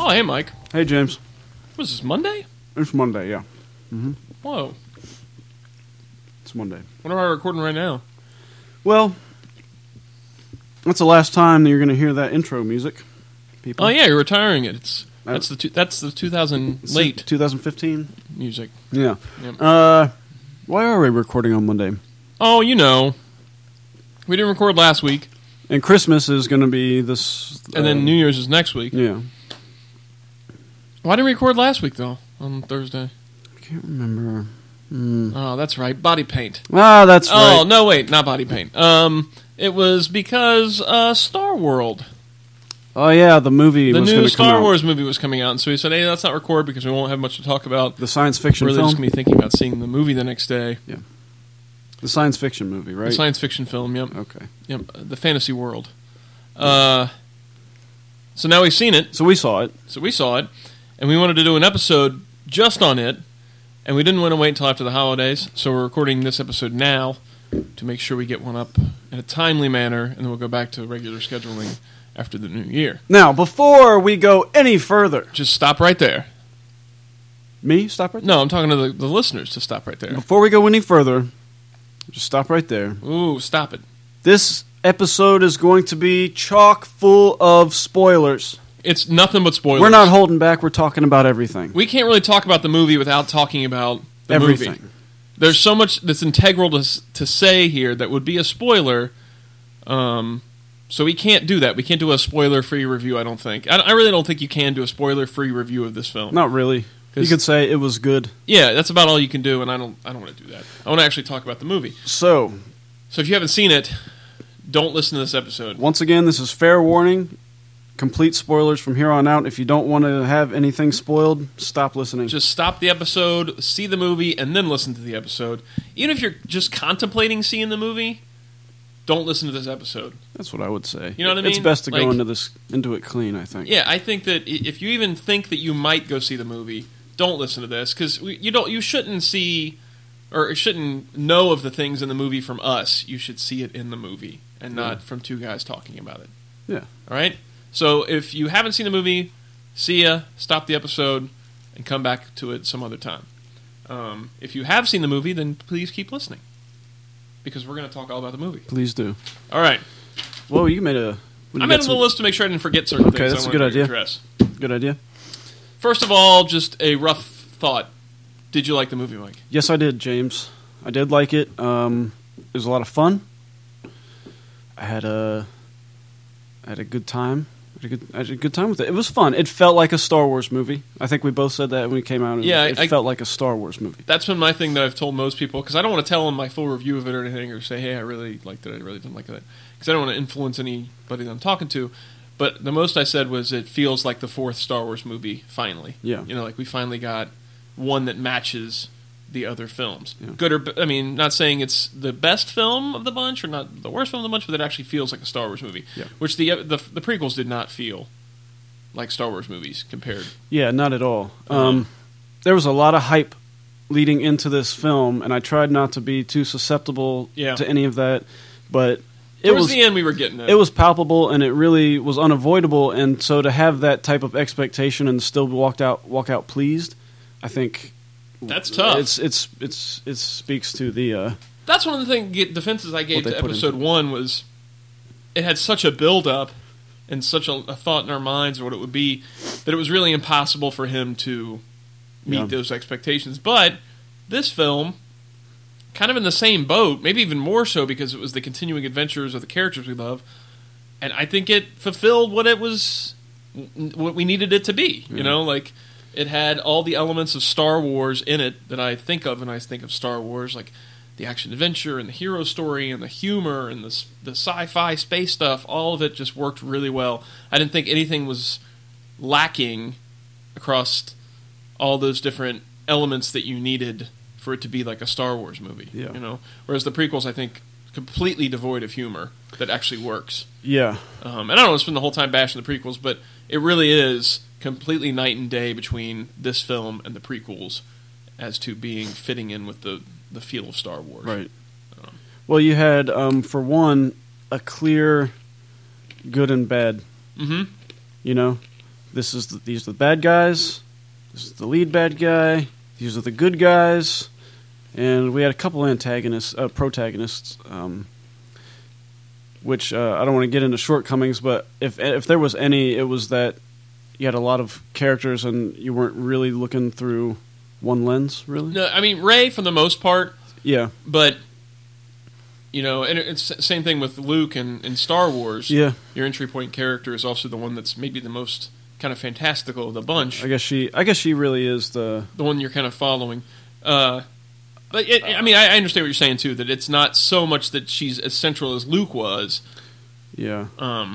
Oh, hey, Mike. Hey, James. Was this Monday? It's Monday, yeah. Mm-hmm. Whoa. It's Monday. What am I recording right now? Well, that's the last time that you're going to hear that intro music, people. Oh, yeah, you're retiring it. That's the 2000 late 2015 music. Yeah. Yep. Why are we recording on Monday? Oh, you know. We didn't record last week. And Christmas is going to be this... And then New Year's is next week. Yeah. Why didn't we record last week, though, on Thursday? I can't remember. Oh, that's right. Body paint. Ah, that's right. Oh, no, wait. Not body paint. It was because Star World. Oh, yeah, the movie was going to come out. The new Star Wars movie was coming out, and so we said, hey, let's not record because we won't have much to talk about. The science fiction We're really film? just going to be thinking about seeing the movie the next day. Yeah. The science fiction movie, right? The science fiction film, yep. Okay. Yep, the fantasy world. So now we've seen it. So we saw it. And we wanted to do an episode just on it, and we didn't want to wait until after the holidays, so we're recording this episode now to make sure we get one up in a timely manner, and then we'll go back to regular scheduling after the new year. Now, before we go any further... Just stop right there. Me? Stop right there? No, I'm talking to the listeners to stop right there. Before we go any further, just stop right there. Ooh, stop it. This episode is going to be chock full of spoilers. It's nothing but spoilers. We're not holding back. We're talking about everything. We can't really talk about the movie without talking about the everything. Movie. There's so much that's integral to say here that would be a spoiler. So we can't do that. We can't do a spoiler-free review, I don't think. I really don't think you can do a spoiler-free review of this film. Not really. You could say it was good. Yeah, that's about all you can do, and I don't want to do that. I want to actually talk about the movie. So if you haven't seen it, don't listen to this episode. Once again, this is fair warning. Complete spoilers from here on out. If you don't want to have anything spoiled, stop listening. Just stop the episode, see the movie, and then listen to the episode. Even if you're just contemplating seeing the movie, don't listen to this episode. That's what I would say. You know what I mean? It's best to go into it clean, I think. Yeah, I think that if you even think that you might go see the movie, don't listen to this, because you shouldn't see or shouldn't know of the things in the movie from us. You should see it in the movie and not from two guys talking about it. Yeah. All right? So if you haven't seen the movie, see ya, stop the episode, and come back to it some other time. If you have seen the movie, then please keep listening, because we're going to talk all about the movie. Please do. All right. Whoa, you made a... I made a little list to make sure I didn't forget certain things. Okay, that's a good idea. Good idea. First of all, just a rough thought. Did you like the movie, Mike? Yes, I did, James. I did like it. It was a lot of fun. I had a good time. I had a good time with it. It was fun. It felt like a Star Wars movie. I think we both said that when we came out. It felt like a Star Wars movie. That's been my thing that I've told most people, because I don't want to tell them my full review of it or anything, or say, hey, I really liked it, I really didn't like it, because I don't want to influence anybody that I'm talking to. But the most I said was it feels like the fourth Star Wars movie, finally. Yeah. Like we finally got one that matches the other films. Yeah. Good or not saying it's the best film of the bunch or not the worst film of the bunch, but it actually feels like a Star Wars movie. Yeah. Which the prequels did not feel like Star Wars movies compared. Yeah, not at all. There was a lot of hype leading into this film, and I tried not to be too susceptible to any of that, but Towards the end, we were getting it. It was palpable, and it really was unavoidable. And so, to have that type of expectation and still walk out pleased, I think that's tough. It speaks to the. That's one of the defenses I gave to episode 1 was it had such a build up and such a thought in our minds of what it would be that it was really impossible for him to meet those expectations. But this film, kind of in the same boat, maybe even more so because it was the continuing adventures of the characters we love, and I think it fulfilled what we needed it to be. It had all the elements of Star Wars in it that I think of when I think of Star Wars, like the action adventure and the hero story and the humor and the sci-fi space stuff. All of it just worked really well. I didn't think anything was lacking across all those different elements that you needed for it to be like a Star Wars movie. Yeah. Whereas the prequels, I think, completely devoid of humor that actually works. Yeah. And I don't want to spend the whole time bashing the prequels, but it really is completely night and day between this film and the prequels as to fitting in with the feel of Star Wars. Right. Well, you had, for one, a clear good and bad. Mm-hmm. these are the bad guys. This is the lead bad guy. These are the good guys. And we had a couple protagonists, which I don't want to get into shortcomings, but if there was any, it was that you had a lot of characters and you weren't really looking through one lens, really. No, I mean, Rey for the most part. Yeah. But, and it's the same thing with Luke in Star Wars. Yeah. Your entry point character is also the one that's maybe the most kind of fantastical of the bunch. I guess she really is the one you're kind of following. But I understand what you're saying too. That it's not so much that she's as central as Luke was. Yeah.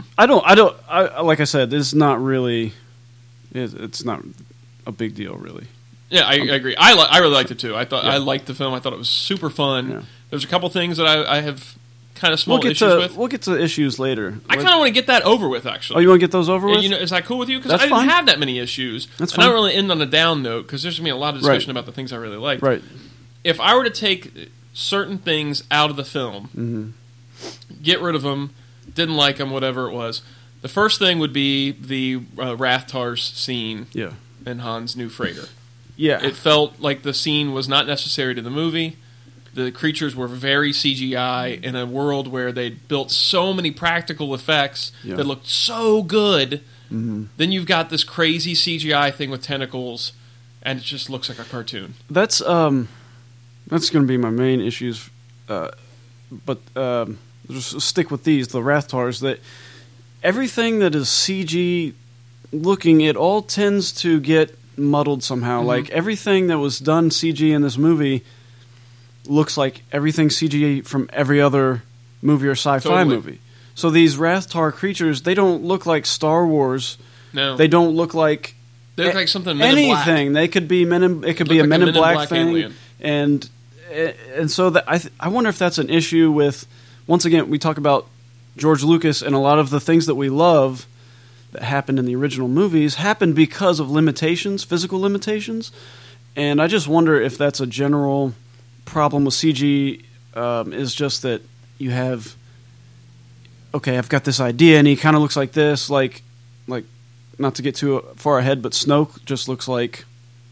Like I said, it's not really. It's not a big deal, really. Yeah, I agree. I really liked it too. I liked the film. I thought it was super fun. Yeah. There's a couple things that I have kind of small issues with. We'll get to issues later. I kind of want to get that over with, actually. Oh, you want to get those over with? Is that cool with you? Because I didn't have that many issues. That's fine. I don't really end on a down note because there's going to be a lot of discussion about the things I really liked. Right. If I were to take certain things out of the film, get rid of them, didn't like them, whatever it was, the first thing would be the Rathtars scene in Han's new freighter. Yeah. It felt like the scene was not necessary to the movie. The creatures were very CGI in a world where they built so many practical effects that looked so good. Mm-hmm. Then you've got this crazy CGI thing with tentacles, and it just looks like a cartoon. That's going to be my main issues, but just stick with these, the Rathtars, that everything that is CG looking, it all tends to get muddled somehow. Mm-hmm. Like, everything that was done CG in this movie looks like everything CG from every other movie or sci-fi movie. So these Rathtar creatures, they don't look like Star Wars. No. They don't look like... They look like something Men in Black. Anything. They could be it could be a Men in Black thing. Alien. And so I wonder if that's an issue with... Once again, we talk about George Lucas, and a lot of the things that we love that happened in the original movies happened because of limitations, physical limitations. And I just wonder if that's a general problem with CG, is just that you have... Okay, I've got this idea, and he kind of looks like this, like not to get too far ahead, but Snoke just looks like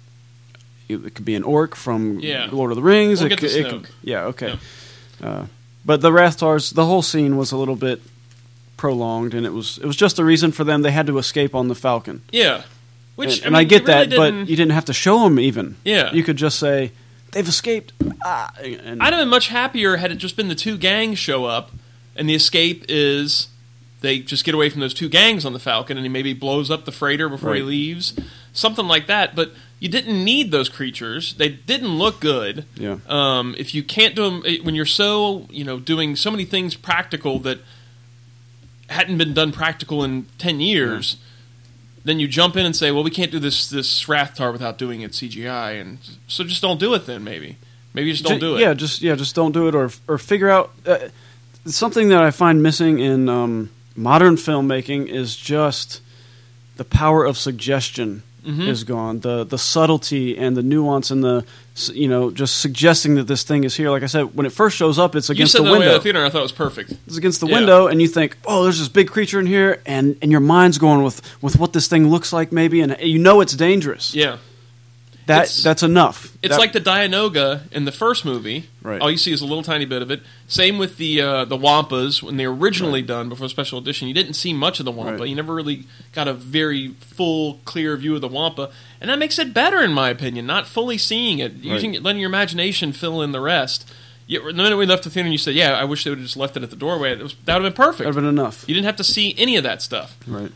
it could be an orc from Lord of the Rings. We'll get to Snoke. Okay. Yeah. But the Rathtars, the whole scene was a little bit prolonged, and it was just a reason for them. They had to escape on the Falcon. Yeah. And I get that, but you didn't have to show them even. Yeah. You could just say, they've escaped. I'd have been much happier had it just been the two gangs show up, and the escape is they just get away from those two gangs on the Falcon, and he maybe blows up the freighter before he leaves. Something like that. But you didn't need those creatures. They didn't look good. Yeah. If you can't do them, when you're so, doing so many things practical that hadn't been done practical in 10 years, then you jump in and say, well, we can't do this Rathtar without doing it CGI, and so just don't do it then, maybe. Maybe you just don't do it. Yeah, just don't do it, or figure out... something that I find missing in modern filmmaking is just the power of suggestion is gone. The subtlety and the nuance and the just suggesting that this thing is here. Like I said, when it first shows up, it's against the window. You said that in the theater, I thought it was perfect. It's against the window, and you think, oh, there's this big creature in here, and your mind's going with what this thing looks like, maybe, and it's dangerous. Yeah. That's enough. It's like the Dianoga in the first movie. Right. All you see is a little tiny bit of it. Same with the Wampas when they were originally done before special edition. You didn't see much of the Wampa. Right. You never really got a very full, clear view of the Wampa, and that makes it better, in my opinion. Not fully seeing it, letting your imagination fill in the rest. The minute we left the theater, and you said, "Yeah, I wish they would have just left it at the doorway." That would have been perfect. That would have been enough. You didn't have to see any of that stuff. Right.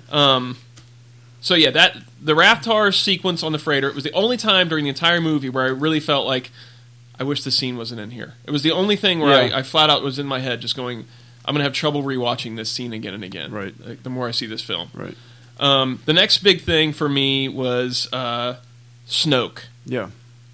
So yeah, the Rathtar sequence on the freighter, it was the only time during the entire movie where I really felt like I wish this scene wasn't in here. It was the only thing where I flat out was in my head just going, I'm going to have trouble rewatching this scene again and again. Right. Like, the more I see this film. Right. The next big thing for me was Snoke. Yeah.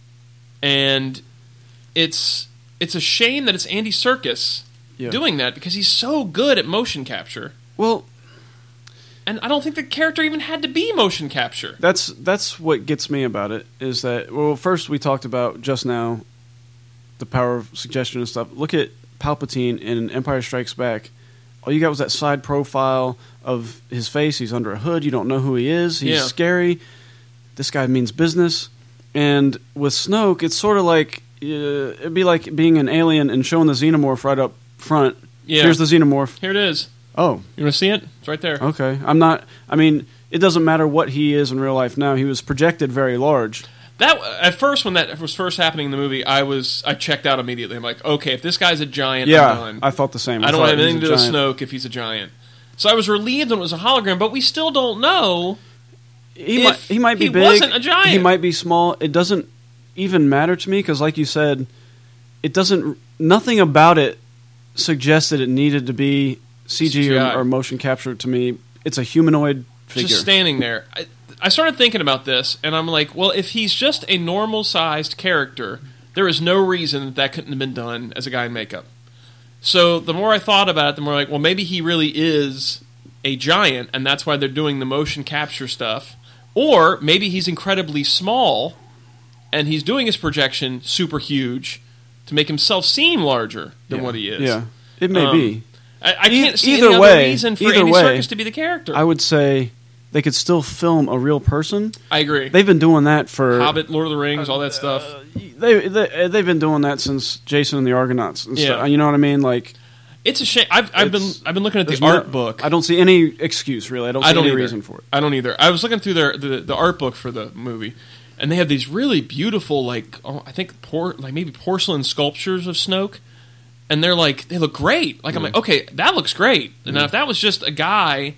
And it's a shame that it's Andy Serkis doing that because he's so good at motion capture. Well... And I don't think the character even had to be motion capture. That's what gets me about it, is that, well, first we talked about just now the power of suggestion and stuff. Look at Palpatine in Empire Strikes Back. all you got was that side profile of his face. He's under a hood. You don't know who he is. He's scary. This guy means business. And with Snoke, it's sort of like it'd be like being an alien and showing the xenomorph right up front. Yeah. Here's the xenomorph. Here it is. Oh. You want to see it? It's right there. Okay. It doesn't matter what he is in real life now. He was projected very large. That at first, when that was first happening in the movie, I checked out immediately. I'm like, okay, if this guy's a giant, I'm done. I thought the same. I don't want anything to do with Snoke if he's a giant. So I was relieved when it was a hologram, but we still don't know. He might be big. He wasn't a giant. He might be small. It doesn't even matter to me because, like you said, it doesn't. Nothing about it suggested it needed to be CG or motion capture. To me, it's a humanoid figure just standing there. I started thinking about this, and I'm like, well, if he's just a normal-sized character, there is no reason that couldn't have been done as a guy in makeup. So the more I thought about it, the more like, well, maybe he really is a giant, and that's why they're doing the motion capture stuff. Or maybe he's incredibly small, and he's doing his projection super huge to make himself seem larger than what he is. Yeah, it may be. I can't see any other reason for Andy Serkis to be the character. I would say they could still film a real person. I agree. They've been doing that for Hobbit, Lord of the Rings, all that stuff. They've been doing that since Jason and the Argonauts. And stuff. You know what I mean? Like, it's a shame. I've been looking at the art book. I don't see any excuse really. I don't see any reason for it. I don't either. I was looking through the art book for the movie, and they have these really beautiful, like I think maybe porcelain sculptures of Snoke, and they look great. Like I'm like, okay, that looks great. And now if that was just a guy,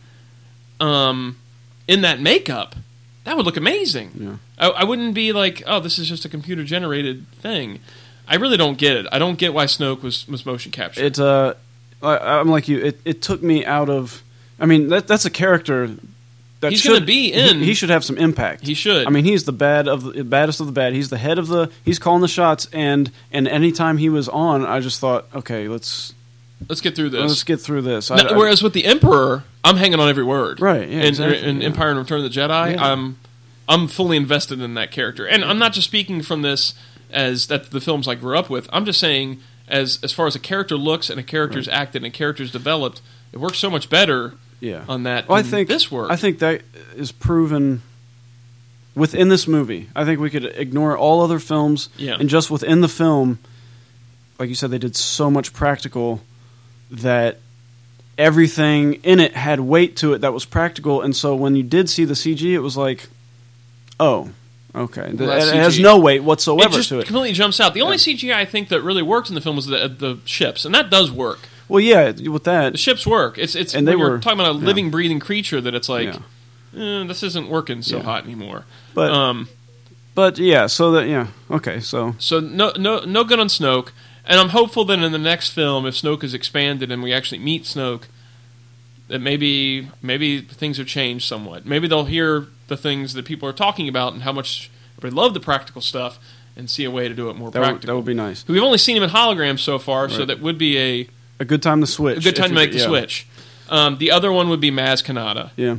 in that makeup, that would look amazing. Yeah. I wouldn't be like, oh, this is just a computer generated thing. I really don't get it. I don't get why Snoke was motion captured. It's I'm like you. It took me out of. I mean, that's a character that he's going to be in. He should have some impact. He should. I mean, he's the baddest of the bad. He's the head of the. He's calling the shots, and anytime he was on, I just thought, okay, let's get through this. Let's get through this. Whereas with the Emperor, I'm hanging on every word. Right. Yeah, exactly. In Empire and Return of the Jedi, I'm fully invested in that character, and I'm not just speaking from this as that's the films I grew up with. I'm just saying, as far as a character looks and a character's acted and a character's developed, it works so much better on that I think this work. I think that is proven within this movie. I think we could ignore all other films, and just within the film, like you said, they did so much practical that everything in it had weight to it that was practical, and so when you did see the CG, it was like, oh, okay. It has no weight whatsoever to it. It completely jumps out. The only CGI I think that really worked in the film was the ships, and that does work. Well, yeah, with that, the ships work. It's and they were talking about a living, breathing creature that it's like, this isn't working so hot anymore. But yeah, so that okay, so no good on Snoke, and I'm hopeful that in the next film, if Snoke is expanded and we actually meet Snoke, that maybe things have changed somewhat. Maybe they'll hear the things that people are talking about and how much they love the practical stuff and see a way to do it more practical. That would be nice. We've only seen him in holograms so far, so that would be a good time to switch. A good time to make the switch. The other one would be Maz Kanata. Yeah.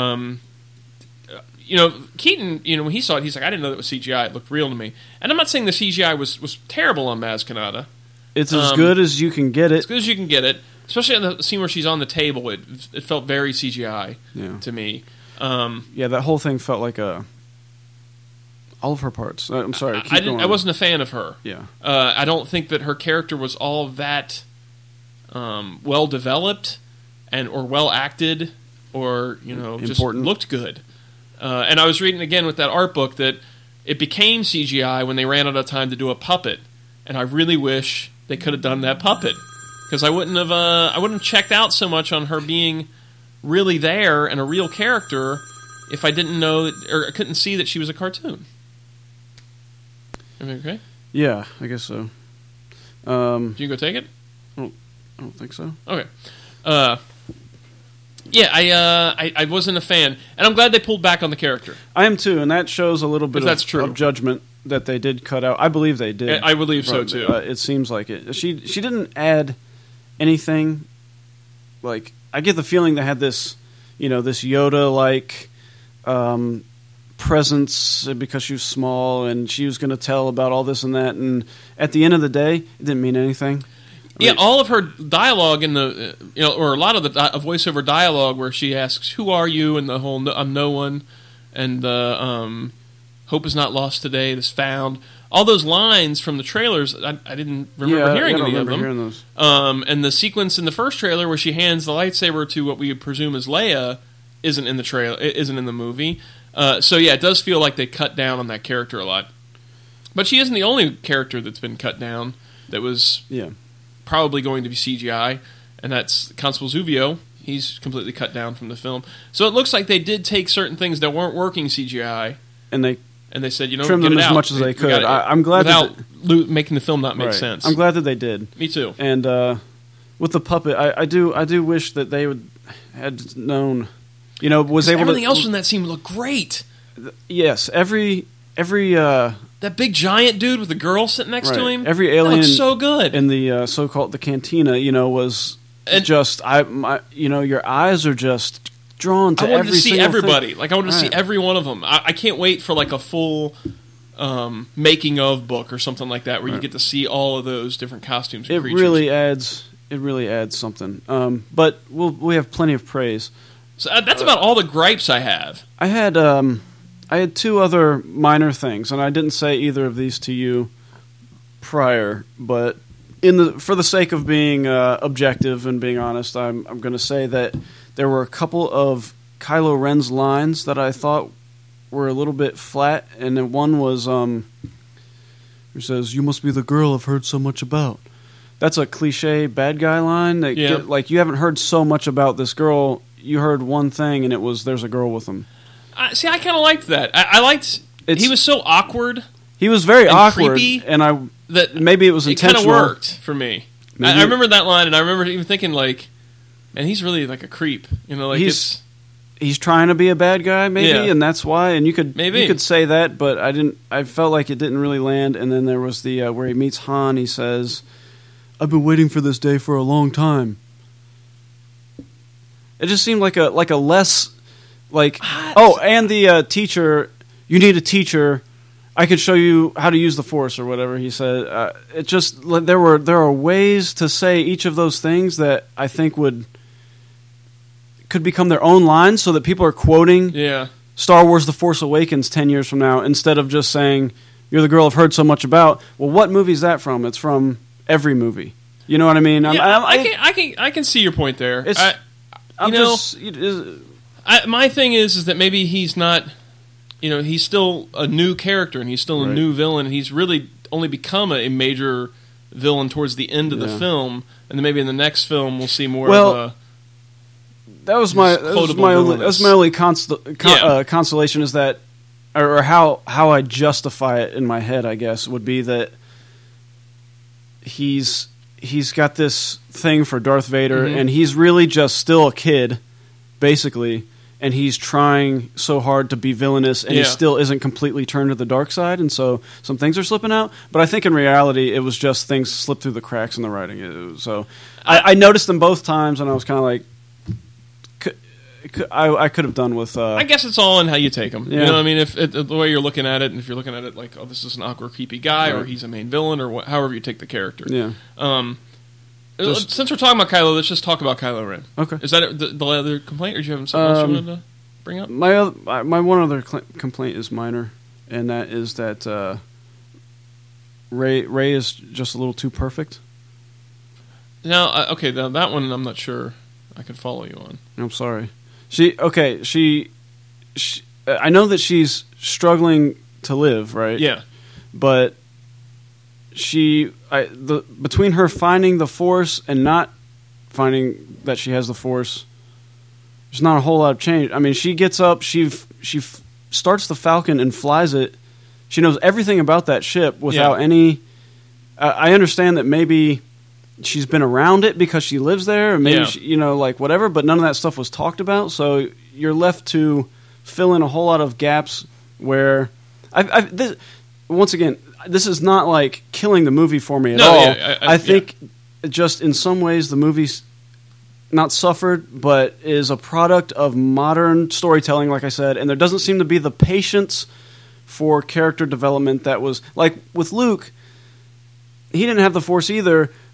Keaton, when he saw it, he's like, I didn't know that was CGI. It looked real to me. And I'm not saying the CGI was terrible on Maz Kanata. It's as good as you can get it. As good as you can get it. Especially in the scene where she's on the table. It felt very CGI to me. That whole thing felt like all of her parts. I'm sorry. I wasn't a fan of her. Yeah. I don't think that her character was all that well developed or well acted or just looked good. And I was reading again with that art book that it became CGI when they ran out of time to do a puppet, and I really wish they could have done that puppet because I wouldn't have checked out so much on her being really there and a real character if I didn't know or I couldn't see that she was a cartoon. Everything okay? Yeah, I guess so. Do you go take it? I don't think so. Okay. I wasn't a fan, and I'm glad they pulled back on the character. I am too, and that shows a little bit of judgment that they did cut out. I believe they did. I believe so too. It seems like it. She didn't add anything. Like I get the feeling they had this, this Yoda-like presence because she was small and she was going to tell about all this and that. And at the end of the day, it didn't mean anything. Yeah, all of her dialogue in the or a lot of the voiceover dialogue where she asks, "Who are you?" and the whole "I'm no one," and the "Hope is not lost today, it is found." All those lines from the trailers, I didn't remember hearing any of them. Hearing those. And the sequence in the first trailer where she hands the lightsaber to what we presume is Leia isn't in the trailer. It isn't in the movie. So yeah, it does feel like they cut down on that character a lot. But she isn't the only character that's been cut down that was probably going to be CGI, and that's Constable Zuvio. He's completely cut down from the film. So it looks like they did take certain things that weren't working CGI, and they said, trimmed them as much as they could. I'm glad without making the film not make sense. I'm glad that they did. Me too. And with the puppet, I do wish that they had known. Was able everything to, else in that scene looked great. Yes, every that big giant dude with the girl sitting next to him. Every alien looks so good in the so-called the cantina. Was just your eyes are just drawn to. I wanted every to see everybody. Thing. Like I wanted to see every one of them. I can't wait for like a full making of book or something like that where you get to see all of those different costumes. And creatures. It really adds something. But we have plenty of praise. So that's about all the gripes I have. I had two other minor things, and I didn't say either of these to you prior. But for the sake of being objective and being honest, I'm going to say that there were a couple of Kylo Ren's lines that I thought were a little bit flat, and then one was who says, "You must be the girl I've heard so much about." That's a cliche bad guy line. Like you haven't heard so much about this girl. You heard one thing, and it was there's a girl with him. I kind of liked that. I liked. He was so awkward. He was very awkward, creepy, and maybe it was intentional. It kind of worked for me. I remember that line, and I remember even thinking like, "Man, he's really like a creep." He's trying to be a bad guy, maybe, and that's why. And you could say that, but I didn't. I felt like it didn't really land. And then there was the where he meets Han. He says, "I've been waiting for this day for a long time." It just seemed like a less like and the teacher. You need a teacher. I could show you how to use the Force or whatever he said. It just there are ways to say each of those things that I think could become their own lines, so that people are quoting Star Wars: The Force Awakens 10 years from now instead of just saying "You're the girl I've heard so much about." Well, what movie is that from? It's from every movie. You know what I mean? I can see your point there. My thing is that maybe he's not, he's still a new character and he's still a new villain. And he's really only become a major villain towards the end of the film, and then maybe in the next film we'll see more of a. That was my only consolation is that, or how I justify it in my head, I guess, would be that he's got this thing for Darth Vader, and he's really just still a kid, basically, and he's trying so hard to be villainous, and he still isn't completely turned to the dark side, and so some things are slipping out. But I think in reality, it was just things slipped through the cracks in the writing. So I noticed them both times, and I was kind of like, I could have done with. I guess it's all in how you take them. Yeah. You know what I mean? If the way you're looking at it, and if you're looking at it like, oh, this is an awkward, creepy guy, or he's a main villain, or however you take the character. Yeah. Since we're talking about Kylo, let's just talk about Kylo Ren. Okay. Is that the other complaint, or do you have something else you wanted to bring up? My one other complaint is minor, and that is that Rey is just a little too perfect. Now, now that one I'm not sure I could follow you on. I'm sorry. She I know that she's struggling to live, right? Yeah. But between her finding the Force and not finding that she has the Force, there's not a whole lot of change. I mean, she gets up, she starts the Falcon and flies it. She knows everything about that ship without any. I understand that maybe she's been around it because she lives there, or maybe she, whatever. But none of that stuff was talked about, so you're left to fill in a whole lot of gaps. Where once again, this is not like killing the movie for me at all. Yeah, I think just in some ways the movie's not suffered, but is a product of modern storytelling, like I said, and there doesn't seem to be the patience for character development that was like with Luke. He didn't have the Force either.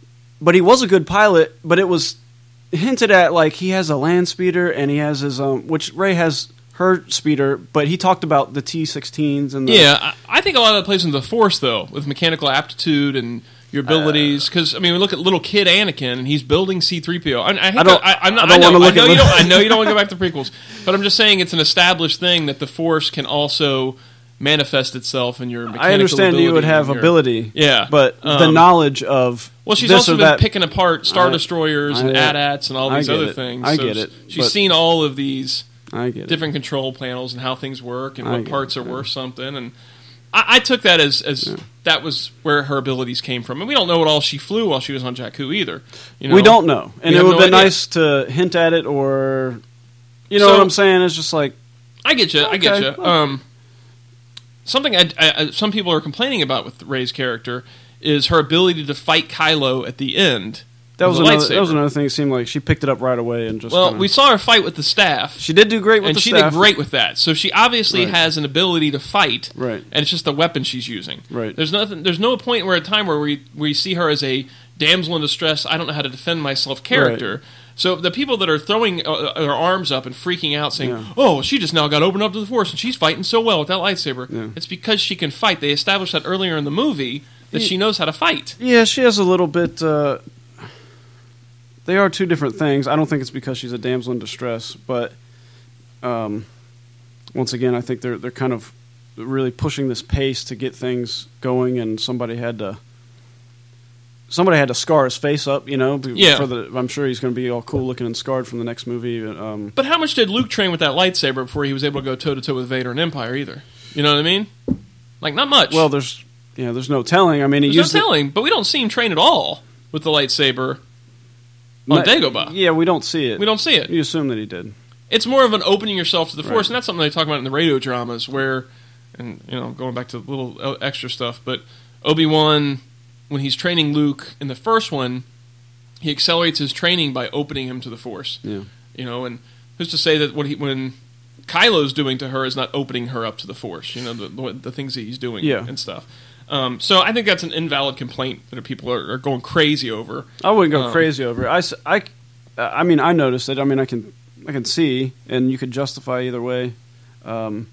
but he was a good pilot. But it was hinted at like he has a land speeder and he has his which Rey has her speeder, but he talked about the T-16s and I think a lot of that plays into the Force though, with mechanical aptitude and your abilities. Because I mean, we look at little kid Anakin and he's building C-3PO. I know you don't want to go back to prequels, but I'm just saying it's an established thing that the Force can also manifest itself in your mechanical I understand you would have ability, but the knowledge of she's also been picking apart Star Destroyers and AT-ATs and all these other things. I get it. She's seen all of these different control panels and how things work and what parts are worth something. And I took that as that was where her abilities came from. And we don't know what all she flew while she was on Jakku either. You know? We don't know. And it would have been nice to hint at it or... You know what I'm saying? It's just like... I get you. Okay. I get you. Something some people are complaining about with Rey's character is her ability to fight Kylo at the end. That was another thing. It seemed like she picked it up right away and just. Well, we saw her fight with the staff. She did do great with the staff, and she did great with that. So she obviously has an ability to fight, right? And it's just the weapon she's using, right? There's no point where we see her as a damsel in distress. I don't know how to defend myself character. Right. So the people that are throwing their arms up and freaking out, saying, "Oh, she just now got opened up to the Force and she's fighting so well with that lightsaber," it's because she can fight. They established that earlier in the movie that she knows how to fight. Yeah, she has a little bit. They are two different things. I don't think it's because she's a damsel in distress, but once again, I think they're kind of really pushing this pace to get things going, and somebody had to scar his face up, you know. I'm sure he's going to be all cool looking and scarred from the next movie. But how much did Luke train with that lightsaber before he was able to go toe to toe with Vader and Empire? Either, you know what I mean? Like not much. Well, there's no telling. I mean, there's no telling, but we don't see him train at all with the lightsaber. On Dagobah. Yeah, we don't see it. We don't see it. You assume that he did. It's more of an opening yourself to the Force, and that's something they talk about in the radio dramas where, and going back to the little extra stuff, but Obi-Wan, when he's training Luke in the first one, he accelerates his training by opening him to the Force. Yeah. And who's to say that when Kylo's doing to her is not opening her up to the Force, the things that he's doing and stuff. So I think that's an invalid complaint that people are going crazy over. I wouldn't go crazy over it. I mean, I noticed it. I mean, I can see, and you could justify either way. It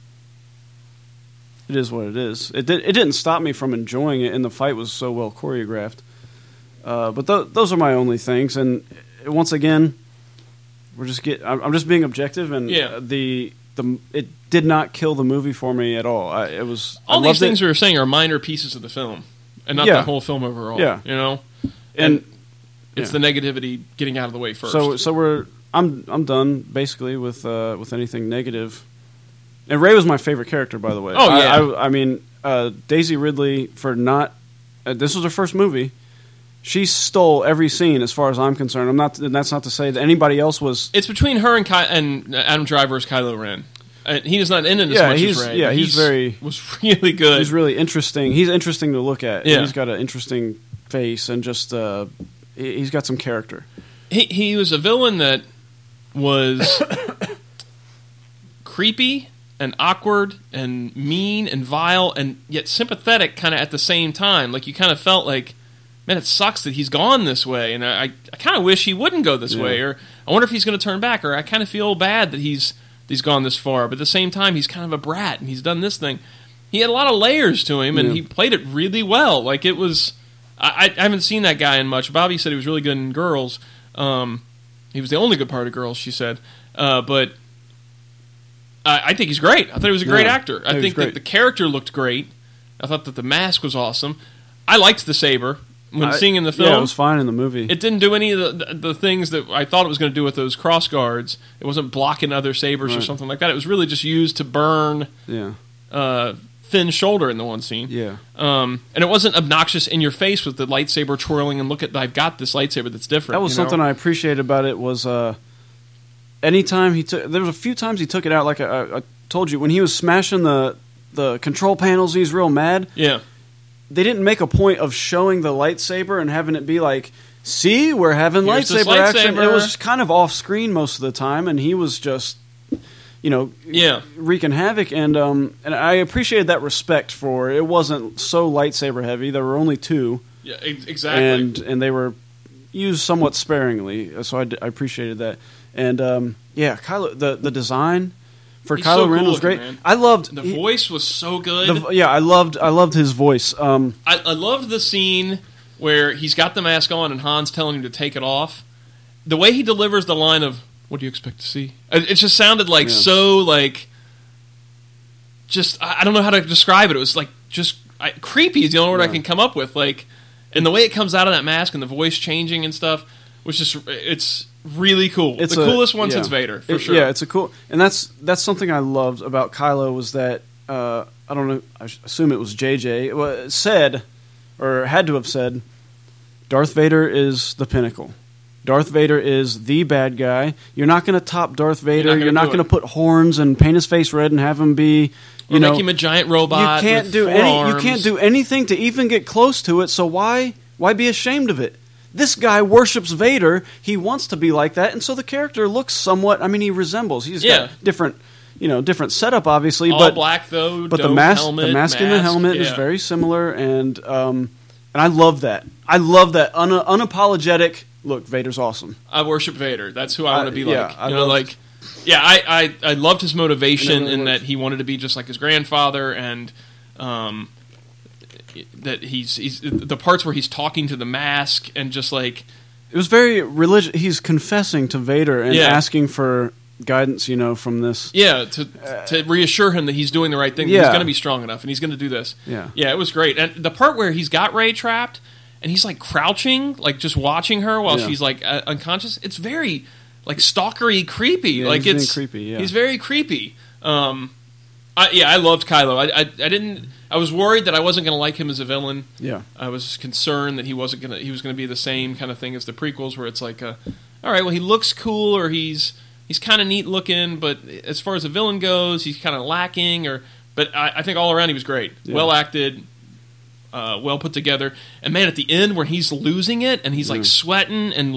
is what it is. It didn't stop me from enjoying it, and the fight was so well choreographed. But those are my only things. And once again, I'm just being objective, and it did not kill the movie for me at all. All these things we were saying are minor pieces of the film, and not the whole film overall. Yeah, and it's the negativity getting out of the way first. So I'm done basically with anything negative. And Rey was my favorite character, by the way. Oh yeah, I mean Daisy Ridley for not. This was her first movie. She stole every scene, as far as I'm concerned. And that's not to say that anybody else was. It's between her and Adam Driver's Kylo Ren. He is not in it as much as Rey. Yeah, he was really good. He's really interesting. He's interesting to look at. Yeah. He's got an interesting face and just he's got some character. He was a villain that was creepy and awkward and mean and vile and yet sympathetic kind of at the same time. Like you kind of felt like, man, it sucks that he's gone this way, and I kind of wish he wouldn't go this way, or I wonder if he's going to turn back, or I kind of feel bad that he's gone this far, but at the same time, he's kind of a brat, and he's done this thing. He had a lot of layers to him, and he played it really well. Like, it was... I haven't seen that guy in much. Bobby said he was really good in Girls. He was the only good part of Girls, she said. But I think he's great. I thought he was a great actor. I think that the character looked great. I thought that the mask was awesome. I liked the saber. When seeing in the film, it was fine in the movie. It didn't do any of the things that I thought it was going to do with those cross guards. It wasn't blocking other sabers or something like that. It was really just used to burn Finn's shoulder in the one scene. Yeah. And it wasn't obnoxious in your face with the lightsaber twirling and look at, I've got this lightsaber that's different. That was something I appreciated about it was anytime there was a few times he took it out, like I told you, when he was smashing the control panels, he's real mad. Yeah. They didn't make a point of showing the lightsaber and having it be like, see, we're having lightsaber action. It was kind of off screen most of the time, and he was just, wreaking havoc. And I appreciated that respect it wasn't so lightsaber heavy. There were only two. Yeah, exactly. And they were used somewhat sparingly, so I appreciated that. And Kylo, the design for He's Kylo so Ren cool was great. looking, man. I loved The voice was so good. I loved his voice. I loved the scene where he's got the mask on and Han's telling him to take it off. The way he delivers the line of "What do you expect to see?" It just sounded like so like. Just I don't know how to describe it. It was like just creepy is the only word I can come up with. Like, and the way it comes out of that mask and the voice changing and stuff was just it's really cool. It's the coolest one since Vader for sure. Yeah, it's a cool, and that's something I loved about Kylo was that I don't know. I assume it was JJ said or had to have said, Darth Vader is the pinnacle. Darth Vader is the bad guy. You're not going to top Darth Vader. You're not going to put horns and paint his face red and have him be. Make him a giant robot. You can't do You can't do anything to even get close to it. So why be ashamed of it? This guy worships Vader. He wants to be like that, and so the character looks somewhat. I mean, he resembles. He's got different setup, obviously. All black though. But the mask and the helmet is very similar, and I love that. I love that unapologetic. Look, Vader's awesome. I worship Vader. That's who I want to be like. I loved his motivation in that he wanted to be just like his grandfather, and that he's the parts where he's talking to the mask and just like it was very religious. He's confessing to Vader and asking for guidance, from this. Yeah, to reassure him that he's doing the right thing. That he's going to be strong enough, and he's going to do this. Yeah, it was great. And the part where he's got Rey trapped. And he's like crouching, like just watching her while she's like unconscious. It's very like stalkery, creepy. Yeah, like it's creepy. Yeah, he's very creepy. I loved Kylo. I didn't. I was worried that I wasn't going to like him as a villain. Yeah, I was concerned that he was going to be the same kind of thing as the prequels, where it's like, all right, well, he looks cool or he's kind of neat looking, but as far as a villain goes, he's kind of lacking. But I think all around he was great, well acted. Well put together, and man, at the end where he's losing it and he's like sweating and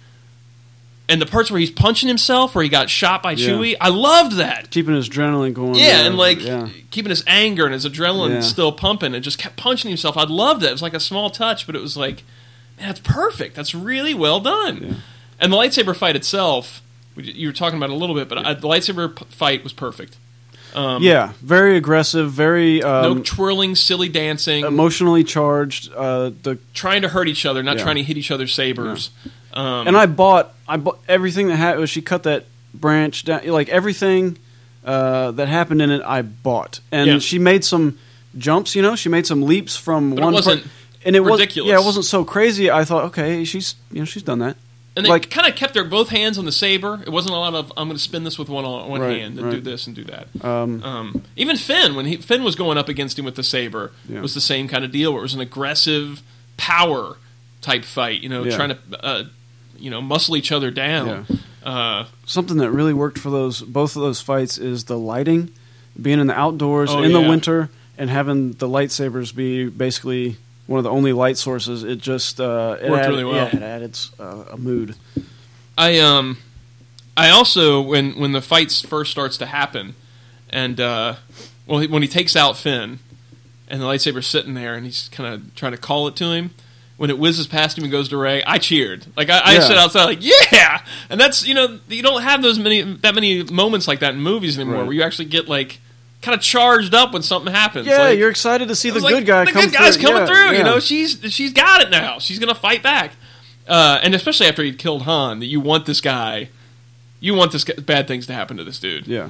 the parts where he's punching himself, where he got shot by Chewie, I loved that. Keeping his adrenaline going, and keeping his anger and his adrenaline still pumping, and just kept punching himself. I loved that. It was like a small touch, but it was like, man, that's perfect. That's really well done. Yeah. And the lightsaber fight itself, you were talking about it a little bit, but the lightsaber fight was perfect. Very aggressive, very no twirling, silly dancing, emotionally charged. Trying to hurt each other, not trying to hit each other's sabers. Yeah. And I bought everything that happened. She cut that branch down, like everything that happened in it. I bought, and she made some jumps. She made some leaps from one part, and it was ridiculous. It wasn't so crazy. I thought, okay, she's done that. And they kind of kept their both hands on the saber. It wasn't a lot of I'm going to spin this with one hand and do this and do that. Even Finn, when Finn was going up against him with the saber, was the same kind of deal. Where it was an aggressive power type fight. Trying to muscle each other down. Yeah. Something that really worked for both of those fights is the lighting, being in the outdoors in the winter and having the lightsabers be basically one of the only light sources. It just worked really well. Yeah, it added a mood. I also when the fight first starts to happen, and when he takes out Finn, and the lightsaber's sitting there, and he's kind of trying to call it to him. When it whizzes past him and goes to Rey, I cheered. Like I stood outside, like yeah. And that's you don't have that many moments like that in movies anymore, where you actually get like. Kind of charged up when something happens. Yeah, you're excited to see the good guy come through. The good guy's coming through. Yeah. She's got it now. She's going to fight back. And especially after he'd killed Han, that you want this guy. You want bad things to happen to this dude. Yeah.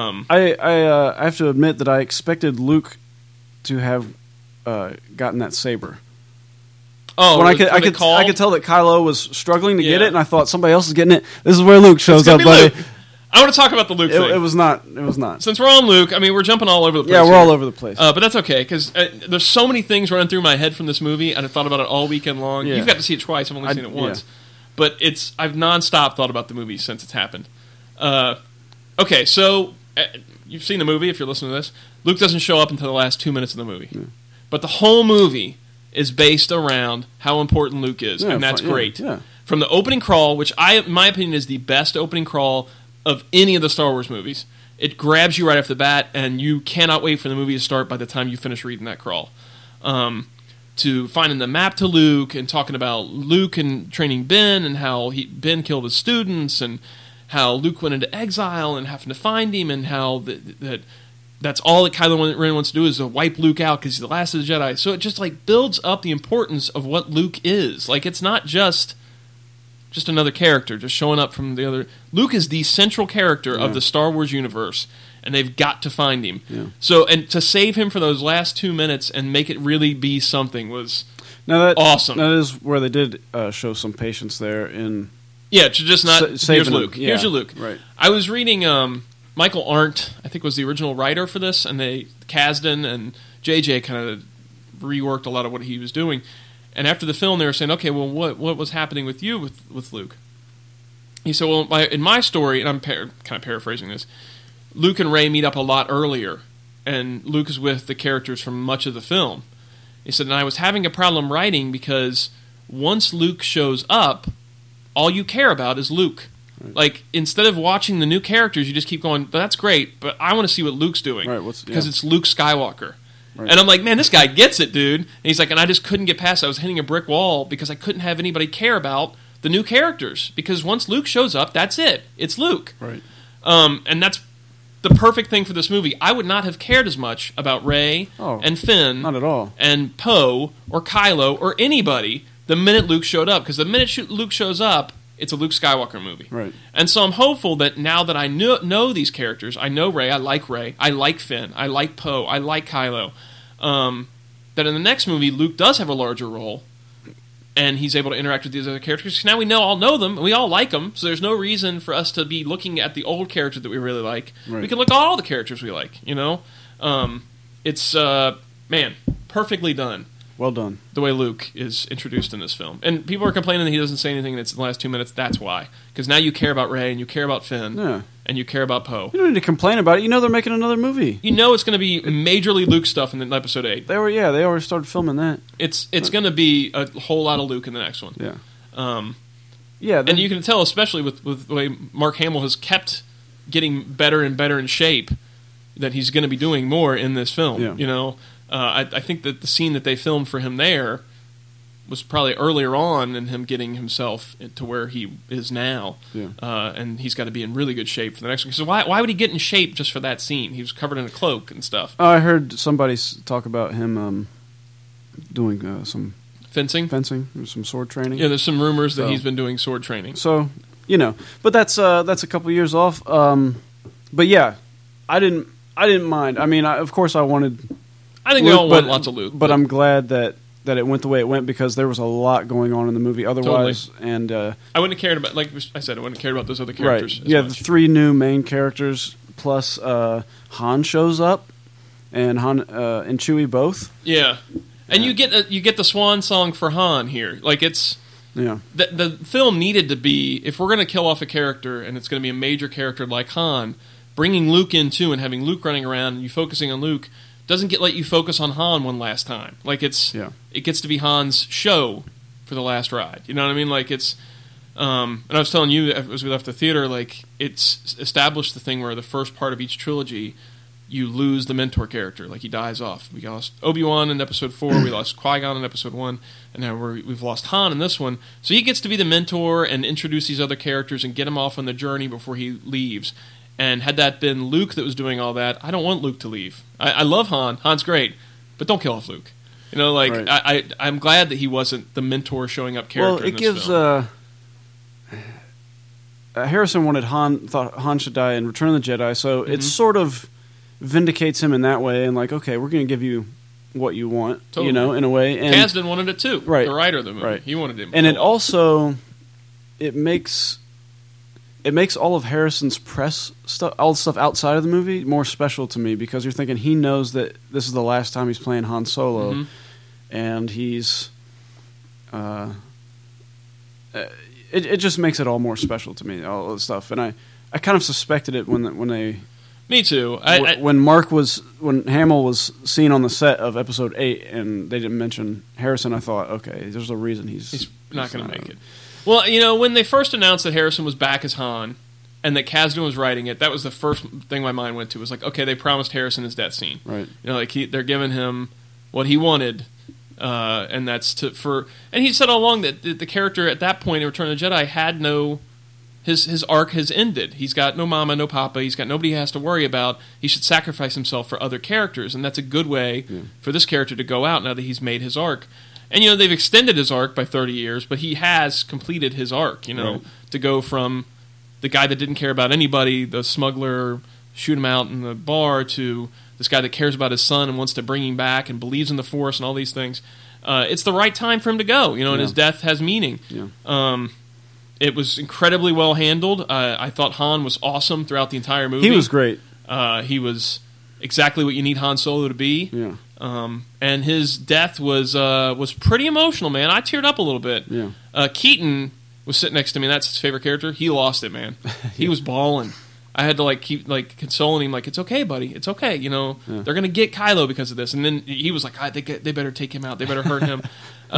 I have to admit that I expected Luke to have gotten that saber. Oh, when I could tell that Kylo was struggling to get it, and I thought somebody else is getting it. This is where Luke shows up, buddy. Luke. I want to talk about the Luke thing. It was not. It was not. Since we're on Luke, I mean, we're jumping all over the place. Yeah, we're all over the place. But that's okay, because there's so many things running through my head from this movie, and I've thought about it all weekend long. Yeah. You've got to see it twice. I've only seen it once. Yeah. But I've nonstop thought about the movie since it's happened. Okay, so you've seen the movie if you're listening to this. Luke doesn't show up until the last 2 minutes of the movie. Yeah. But the whole movie is based around how important Luke is, and that's great. Yeah. From the opening crawl, which in my opinion is the best opening crawl of any of the Star Wars movies. It grabs you right off the bat, and you cannot wait for the movie to start by the time you finish reading that crawl. to finding the map to Luke and talking about Luke and training Ben and how Ben killed his students and how Luke went into exile and having to find him and how that's all that Kylo Ren wants to do is to wipe Luke out because he's the last of the Jedi. So it just like builds up the importance of what Luke is. Like it's not just another character just showing up from the other. Luke is the central character of the Star Wars universe. And they've got to find him. Yeah. So, and to save him for those last 2 minutes and make it really be something was awesome. That is where they did show some patience there in... Yeah, to just not... here's Luke. Yeah. Here's your Luke. Right. I was reading... Michael Arndt, I think, was the original writer for this, and Kasdan and JJ kind of reworked a lot of what he was doing. And after the film, they were saying, okay, well, what was happening with you with Luke? He said, well, in my story, and I'm kind of paraphrasing this, Luke and Rey meet up a lot earlier, and Luke is with the characters from much of the film. He said, and I was having a problem writing because once Luke shows up, all you care about is Luke. Right. Like, instead of watching the new characters, you just keep going, that's great, but I want to see what Luke's doing. Right, because it's Luke Skywalker. Right. And I'm like, man, this guy gets it, dude. And he's like, and I just couldn't get past it. I was hitting a brick wall because I couldn't have anybody care about the new characters. Because once Luke shows up, that's it. It's Luke. Right. And that's the perfect thing for this movie. I would not have cared as much about Rey and Finn, not at all, and Poe or Kylo or anybody the minute Luke showed up. Because the minute Luke shows up, it's a Luke Skywalker movie. Right. And so I'm hopeful that now that I know these characters, I know Rey, I like Finn, I like Poe, I like Kylo, that in the next movie Luke does have a larger role. And he's able to interact with these other characters. Now we all know them, and we all like them, so there's no reason for us to be looking at the old character that we really like. Right. We can look at all the characters we like, you know? It's, perfectly done. Well done. The way Luke is introduced in this film. And people are complaining that he doesn't say anything that's in the last 2 minutes. That's why. Because now you care about Rey, and you care about Finn, and you care about Poe. You don't need to complain about it. You know they're making another movie. You know it's going to be majorly Luke stuff in Episode 8. They already started filming that. It's going to be a whole lot of Luke in the next one. Yeah. And you can tell, especially with the way Mark Hamill has kept getting better and better in shape, that he's going to be doing more in this film. Yeah. You know, I think that the scene that they filmed for him there was probably earlier on in him getting himself to where he is now. Yeah. And he's got to be in really good shape for the next one. So why would he get in shape just for that scene? He was covered in a cloak and stuff. I heard somebody talk about him doing some fencing, some sword training. Yeah, there's some rumors that he's been doing sword training. So, you know, but that's a couple years off. But yeah, I didn't mind. I mean, of course, I wanted. I think Luke, we all want lots of Luke, but I'm glad that it went the way it went because there was a lot going on in the movie otherwise. Totally. And I wouldn't have cared about, like I said, I wouldn't have cared about those other characters. Right. Yeah, the 3 new main characters plus Han shows up, and Han and Chewie both. Yeah. And you get the swan song for Han here. Like it's the film needed to be, if we're going to kill off a character and it's going to be a major character like Han, bringing Luke in too and having Luke running around and you focusing on Luke doesn't let you focus on Han one last time. Like it gets to be Han's show for the last ride. You know what I mean? Like it's and I was telling you as we left the theater, like it's established the thing where the first part of each trilogy you lose the mentor character, like he dies off. We lost Obi-Wan in Episode 4, we lost Qui-Gon in Episode 1, and now we've lost Han in this one. So he gets to be the mentor and introduce these other characters and get him off on the journey before he leaves. And had that been Luke that was doing all that, I don't want Luke to leave. I love Han. Han's great, but don't kill off Luke. You know, like right. I'm glad that he wasn't the mentor showing up character. Well, it gives. Film. Harrison thought Han should die in Return of the Jedi, so it sort of vindicates him in that way, and like, okay, we're going to give you what you want, totally. You know, in a way. And Kasdan wanted it too, right? The writer of the movie, right. He wanted it, and it also it makes all of Harrison's press stuff, all the stuff outside of the movie, more special to me because you're thinking he knows that this is the last time he's playing Han Solo, and he's. It just makes it all more special to me, all the stuff, and I kind of suspected it when they. Me too. When Hamill was seen on the set of Episode 8 and they didn't mention Harrison, I thought, okay, there's a reason he's not going to make it. Well, you know, when they first announced that Harrison was back as Han and that Kasdan was writing it, that was the first thing my mind went to. Was like, okay, they promised Harrison his death scene. Right. You know, like they're giving him what he wanted and that's and he said all along that the character at that point in Return of the Jedi had no. His arc has ended. He's got no mama, no papa. He's got nobody he has to worry about. He should sacrifice himself for other characters, and that's a good way for this character to go out now that he's made his arc. And, they've extended his arc by 30 years, but he has completed his arc, to go from the guy that didn't care about anybody, the smuggler, shoot him out in the bar, to this guy that cares about his son and wants to bring him back and believes in the Force and all these things. It's the right time for him to go, and his death has meaning. Yeah. It was incredibly well handled. I thought Han was awesome throughout the entire movie. He was great. He was exactly what you need Han Solo to be. Yeah. And his death was pretty emotional, man. I teared up a little bit. Yeah. Keaton was sitting next to me. That's his favorite character. He lost it, man. He was bawling. I had to keep consoling him, it's okay, buddy, it's okay. They're gonna get Kylo because of this. And then he was like, they better take him out. They better hurt him.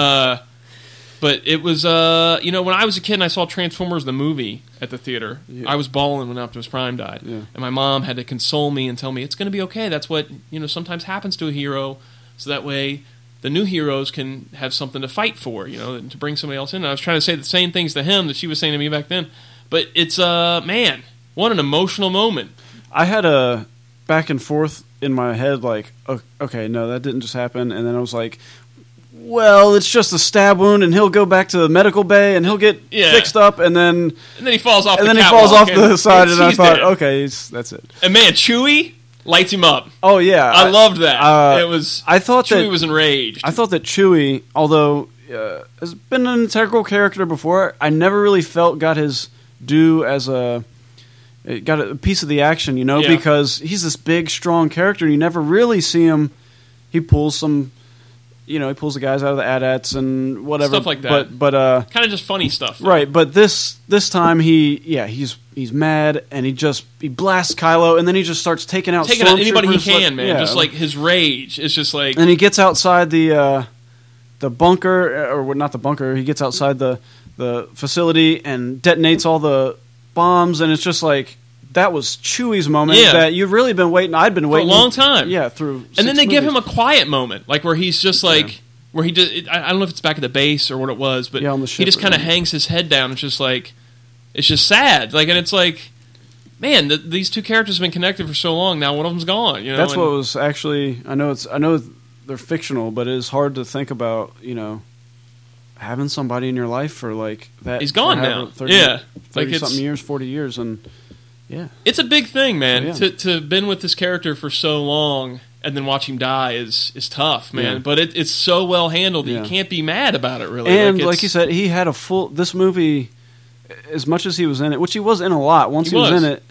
But it was, when I was a kid and I saw Transformers the movie at the theater, I was bawling when Optimus Prime died. Yeah. And my mom had to console me and tell me, it's going to be okay. That's what, sometimes happens to a hero. So that way the new heroes can have something to fight for, to bring somebody else in. And I was trying to say the same things to him that she was saying to me back then. But it's, man, what an emotional moment. I had a back and forth in my head, okay, no, that didn't just happen. And then I was like, well, it's just a stab wound, and he'll go back to the medical bay, and he'll get fixed up, and then he falls off. And then he falls off the side, and I thought, okay, that's it. And man, Chewie lights him up. Oh yeah, I loved that. I thought Chewie was enraged. I thought that Chewie, although has been an integral character before, I never really felt got his due as got a piece of the action, because he's this big, strong character, and you never really see him. He pulls some. He pulls the guys out of the AT-ATs and whatever stuff like that. But kind of just funny stuff, right? But this time he's mad and he blasts Kylo and then he just starts taking out anybody he can, man. Yeah. Just his rage is just and he gets outside the bunker or not the bunker. He gets outside the facility and detonates all the bombs, and it's just that was Chewie's moment that you've really been waiting. I'd been waiting for a long time. Yeah, through. And then they give him a quiet moment, where he's just where he did. I don't know if it's back at the base or what it was, but on the ship, he just kind of hangs his head down. It's just it's just sad. And it's man, these two characters have been connected for so long. Now one of them's gone. That's what was actually. I know they're fictional, but it is hard to think about. Having somebody in your life for that. He's gone now. 30 something years, 40 years, and. Yeah, it's a big thing, man. To have been with this character for so long and then watch him die is tough, man. Yeah. But it's so well handled that you can't be mad about it, really. And like you said, he had this movie, as much as he was in it, which he was in a lot. Once he was in it,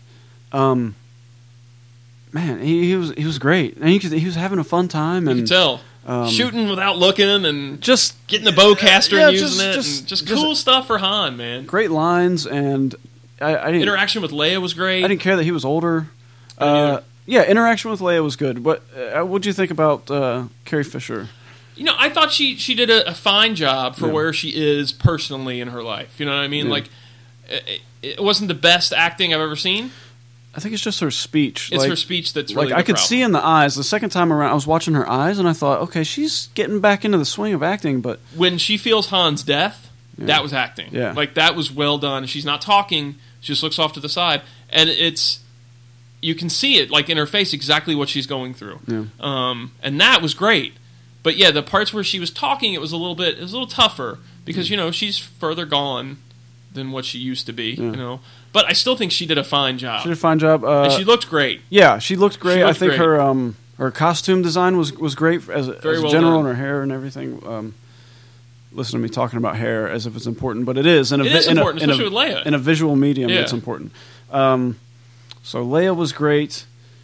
man, he was great, and he was having a fun time. And you could tell. Shooting without looking and just getting the bowcaster and using it. Just cool stuff for Han, man. Great lines and. I didn't, interaction with Leia was great. I didn't care that he was older. Interaction with Leia was good. What did you think about Carrie Fisher? I thought she did a fine job for where she is personally in her life. You know what I mean? Yeah. It wasn't the best acting I've ever seen. I think it's just her speech. It's her speech that's really I could see in the eyes. The second time around, I was watching her eyes, and I thought, okay, she's getting back into the swing of acting. But when she feels Han's death, that was acting. Yeah. That was well done. She's not talking. She just looks off to the side, and you can see it in her face exactly what she's going through. Yeah. And that was great. But yeah, the parts where she was talking, it was a little tougher because she's further gone than what she used to be. Yeah. But I still think she did a fine job. She did a fine job, and she looked great. Yeah, she looked great. I think her costume design was great as well general, done. and her hair and everything. Listen to me talking about hair as if it's important, but it is. Important, especially with Leia. In a visual medium, it's important. So Leia was great.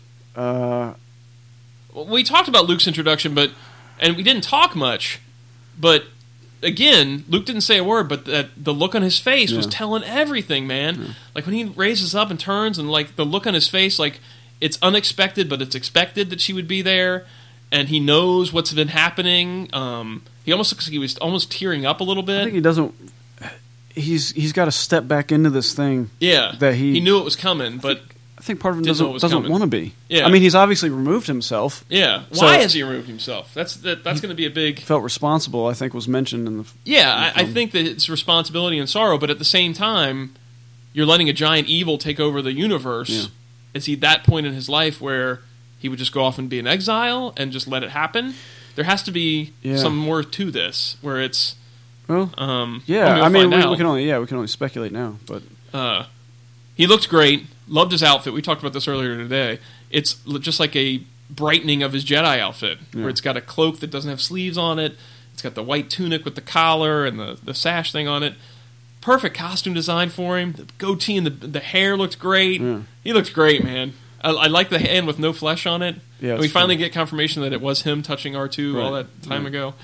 We talked about Luke's introduction, and we didn't talk much. But again, Luke didn't say a word, but the look on his face was telling everything, man. Yeah. When he raises up and turns, and the look on his face, it's unexpected, but it's expected that she would be there, and he knows what's been happening. He almost looks like he was almost tearing up a little bit. I think he doesn't. He's got to step back into this thing. Yeah, that he knew it was coming, but I I think part of him Didn't know it was doesn't coming. want to be. Yeah. I mean, he's obviously removed himself. Yeah. So- Why has he removed himself? That's going to be a big... Felt responsible, I think was mentioned in the... Yeah, I think that it's responsibility and sorrow, but at the same time, you're letting a giant evil take over the universe. Yeah. Is he at that point in his life where he would just go off and be in exile and just let it happen? There has to be some more to this, where it's... Well, yeah, I mean, we can only speculate now, but... he looked great. Loved his outfit. We talked about this earlier today. It's just like a brightening of his Jedi outfit, where it's got a cloak that doesn't have sleeves on it. It's got the white tunic with the collar and the sash thing on it. Perfect costume design for him. The goatee and the hair looked great. Yeah. He looked great, man. I like the hand with no flesh on it. Yeah, and we finally get confirmation that it was him touching R2 all that time ago.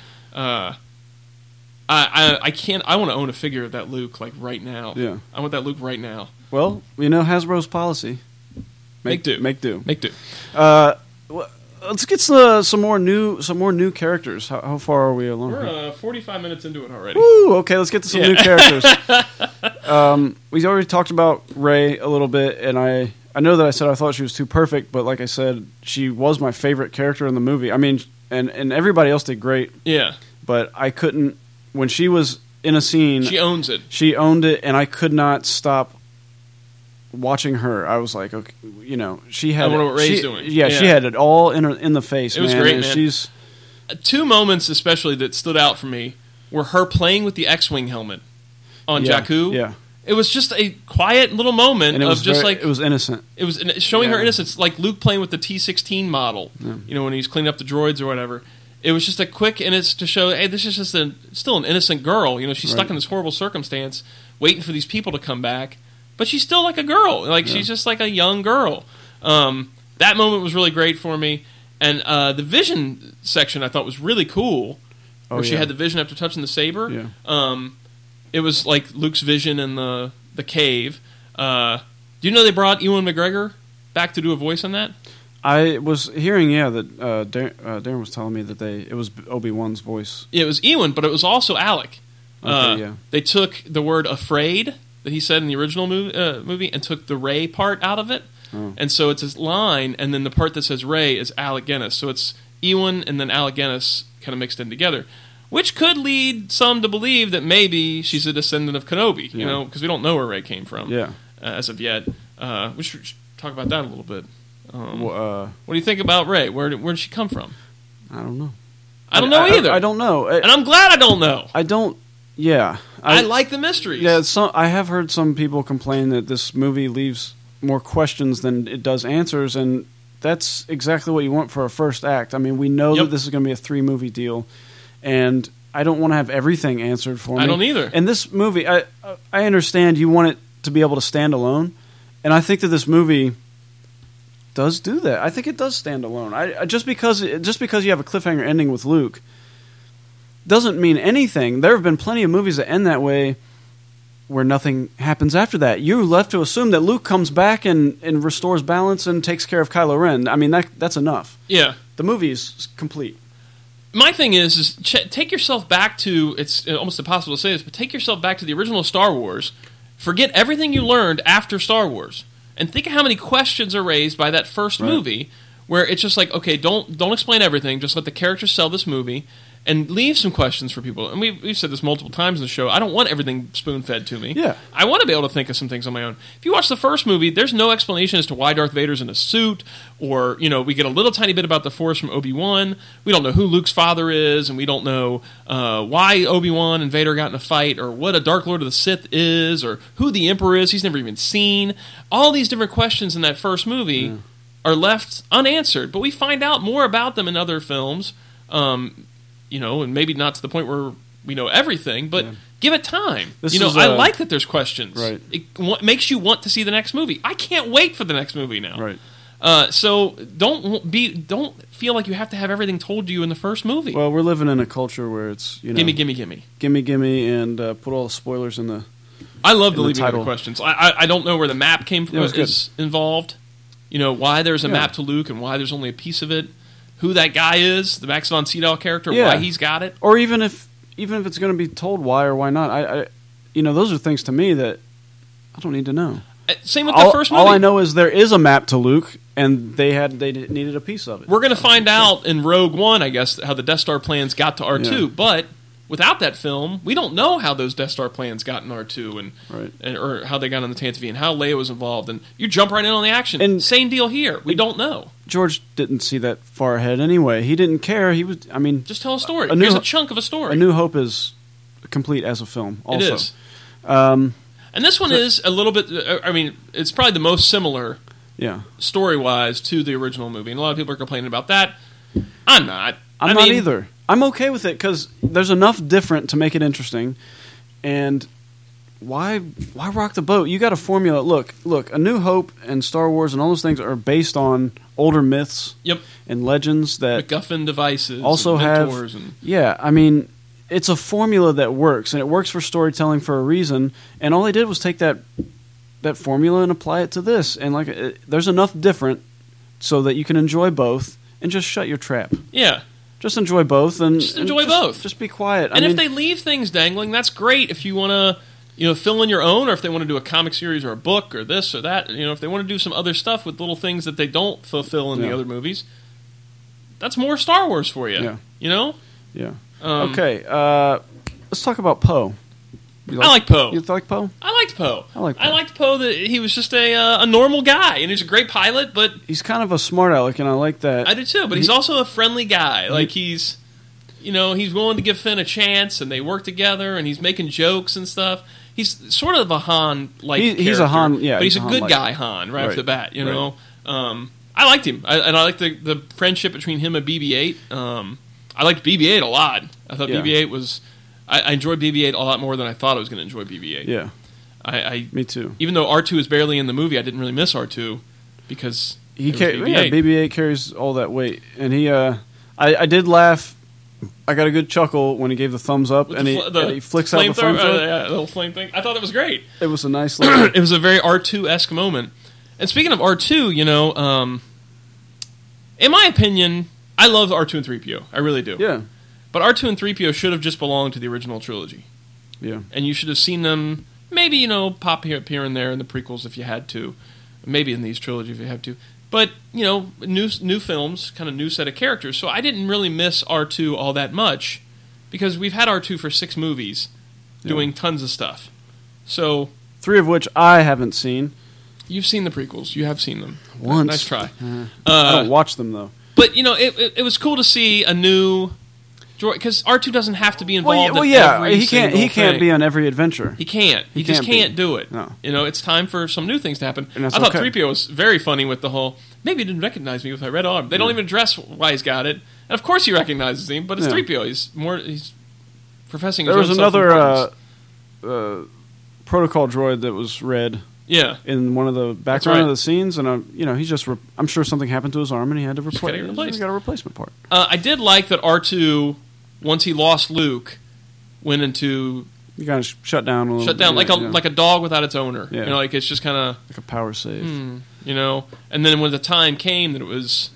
I can't. I want to own a figure of that Luke like right now. Yeah, I want that Luke right now. Well, you know Hasbro's policy: make do. Let's get some more new characters. How far are we along? We're 45 minutes into it already. Woo! Okay, let's get to some new characters. We already talked about Rey a little bit, and I know that I said I thought she was too perfect, but like I said, she was my favorite character in the movie. I mean, and everybody else did great. Yeah, but I couldn't when she was in a scene. She owns it. She owned it, and I could not stop watching her. I was like, okay, you know, she had. I wonder what Rey's doing. Yeah, she had it all in the face. It was man. great, And man. She's two moments especially that stood out for me were her playing with the X-wing helmet on Jakku. Yeah, it was just a quiet little moment and it of was just it was innocent. It was showing her innocence, like Luke playing with the T-16 model. Yeah. You know, when he's cleaning up the droids or whatever. It was just a quick, and it's to show, hey, this is just still an innocent girl. You know, she's stuck in this horrible circumstance, waiting for these people to come back. But she's still like a girl. Like, she's just like a young girl. That moment was really great for me. And the vision section I thought was really cool, where she had the vision after touching the saber. Yeah. It was like Luke's vision in the cave. Do you know they brought Ewan McGregor back to do a voice on that? I was hearing, that Darren was telling me that it was Obi-Wan's voice. Yeah, it was Ewan, but it was also Alec. Okay, They took the word afraid that he said in the original movie and took the Rey part out of it. Oh. And so it's his line, and then the part that says Rey is Alec Guinness. So it's Ewan and then Alec Guinness kind of mixed in together, which could lead some to believe that maybe she's a descendant of Kenobi, you know, because we don't know where Rey came from as of yet. We should talk about that a little bit. What do you think about Rey? Where did she come from? I don't know. I don't know either. I don't know. And I'm glad I don't know. I don't... Yeah. I like the mysteries. Yeah, I have heard some people complain that this movie leaves more questions than it does answers, and that's exactly what you want for a first act. I mean, we know that this is going to be a 3-movie deal, and I don't want to have everything answered for me. I don't either. And this movie, I understand you want it to be able to stand alone, and I think that this movie does do that. I think it does stand alone. Just because you have a cliffhanger ending with Luke doesn't mean anything. There have been plenty of movies that end that way where nothing happens after that. You're left to assume that Luke comes back and restores balance and takes care of Kylo Ren. I mean, that's enough. Yeah. The movie is complete. My thing is take yourself back to, it's almost impossible to say this, but take yourself back to the original Star Wars. Forget everything you learned after Star Wars. And think of how many questions are raised by that first movie, where it's just like, okay, don't explain everything, just let the characters sell this movie, and leave some questions for people. And we've said this multiple times in the show. I don't want everything spoon-fed to me. Yeah. I want to be able to think of some things on my own. If you watch the first movie, there's no explanation as to why Darth Vader's in a suit, or, you know, we get a little tiny bit about the Force from Obi-Wan. We don't know who Luke's father is, and we don't know why Obi-Wan and Vader got in a fight, or what a Dark Lord of the Sith is, or who the Emperor is. He's never even seen. All these different questions in that first movie are left unanswered, but we find out more about them in other films. You know, and maybe not to the point where we know everything, but give it time. I like that there's questions. Right. It makes you want to see the next movie. I can't wait for the next movie now. Right. So don't feel like you have to have everything told to you in the first movie. Well, we're living in a culture where it's, you know, gimme, and put all the spoilers in the. I love the leaving of the questions. I don't know where the map came from is involved. You know, why there's a map to Luke and why there's only a piece of it. Who that guy is, the Max von Sydow character, why he's got it, or even if it's going to be told why or why not. I those are things to me that I don't need to know. Same with the first movie. All I know is there is a map to Luke, and they needed a piece of it. We're going to find out in Rogue One, I guess, how the Death Star plans got to R2. Yeah. But without that film, we don't know how those Death Star plans got in R2 or how they got on the Tantive and how Leia was involved. And you jump right in on the action. And same deal here. We don't know. George didn't see that far ahead anyway. He didn't care. He was. I mean, just tell a story. Here's a chunk of a story. A New Hope is complete as a film. Also. It is. And this one is a little bit. I mean, it's probably the most similar. Yeah. Story-wise to the original movie. And a lot of people are complaining about that. I'm not. I'm not either. I'm okay with it because there's enough different to make it interesting. And why rock the boat? You got a formula. Look, A New Hope and Star Wars and all those things are based on older myths and legends that MacGuffin devices also have. Yeah, I mean, it's a formula that works, and it works for storytelling for a reason. And all they did was take that formula and apply it to this. And there's enough different so that you can enjoy both and just shut your trap. Yeah. Just enjoy both and enjoy both. Just be quiet. And if they leave things dangling, that's great. If you want to, fill in your own, or if they want to do a comic series or a book or this or that, if they want to do some other stuff with little things that they don't fulfill in the other movies, that's more Star Wars for you. Yeah. Yeah. Okay. Let's talk about Poe. I like Poe. You like Poe? I liked Poe. I liked Poe that he was just a normal guy, and he's a great pilot, but he's kind of a smart aleck, and I like that. I do too, but he's also a friendly guy. Like he's willing to give Finn a chance, and they work together, and he's making jokes and stuff. He's sort of a Han-like character. He's a Han, but he's a good guy Han right off the bat. You know, I liked him, and I liked the friendship between him and BB-8. I liked BB-8 a lot. I thought BB-8 was. I enjoyed BB-8 a lot more than I thought I was going to enjoy BB-8. Yeah, me too. Even though R2 is barely in the movie, I didn't really miss R2 because BB-8. BB-8 carries all that weight, and he. I did laugh. I got a good chuckle when he gave the thumbs up, and he flicks out the flamethrower. Little flame thing. I thought that was great. It was a nice little. It was a very R2-esque moment. And speaking of R2, in my opinion, I love R2 and 3PO. I really do. Yeah. But R2 and 3PO should have just belonged to the original trilogy. Yeah. And you should have seen them, maybe, pop here and there in the prequels if you had to. Maybe in these trilogies if you have to. But, new films, kind of new set of characters. So I didn't really miss R2 all that much because we've had R2 for 6 movies doing tons of stuff. So 3 of which I haven't seen. You've seen the prequels. You have seen them. Once. Nice try. I don't watch them, though. But, it was cool to see a new... Because R2 doesn't have to be involved in every single thing. He can't be on every adventure. He can't. He just can't do it. No. It's time for some new things to happen. I thought 3PO was very funny with the whole, maybe he didn't recognize me with my red arm. They don't even address why he's got it. And of course he recognizes him, but it's 3PO. He's professing his own self-importance. There was another protocol droid that was red. Yeah, in one of the background of the scenes, and he's just. I'm sure something happened to his arm, and he had to replace it. He got a replacement part. I did like that R2, once he lost Luke, went into. You kind of shut down a little. Shut down like a dog without its owner. Yeah. It's just kind of like a power save. And then when the time came that it was.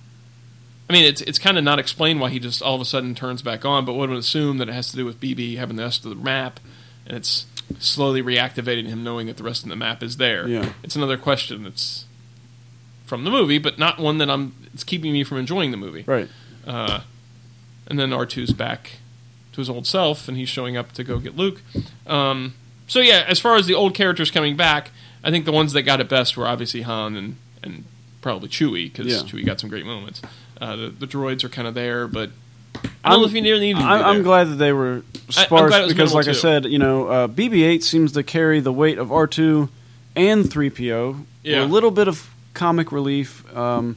I mean, it's kind of not explained why he just all of a sudden turns back on, but one would assume that it has to do with BB having the rest of the map, and it's slowly reactivating him knowing that the rest of the map is there. Yeah. It's another question that's from the movie, but not one that it's keeping me from enjoying the movie. Right. And then R2's back to his old self, and he's showing up to go get Luke. So yeah, as far as the old characters coming back, I think the ones that got it best were obviously Han and probably Chewie, because Chewie got some great moments. The droids are kind of there, but I don't know if you nearly need to be there. I'm glad that they were sparse because, like I said, BB-8 seems to carry the weight of R2 and 3PO. Yeah. A little bit of comic relief. I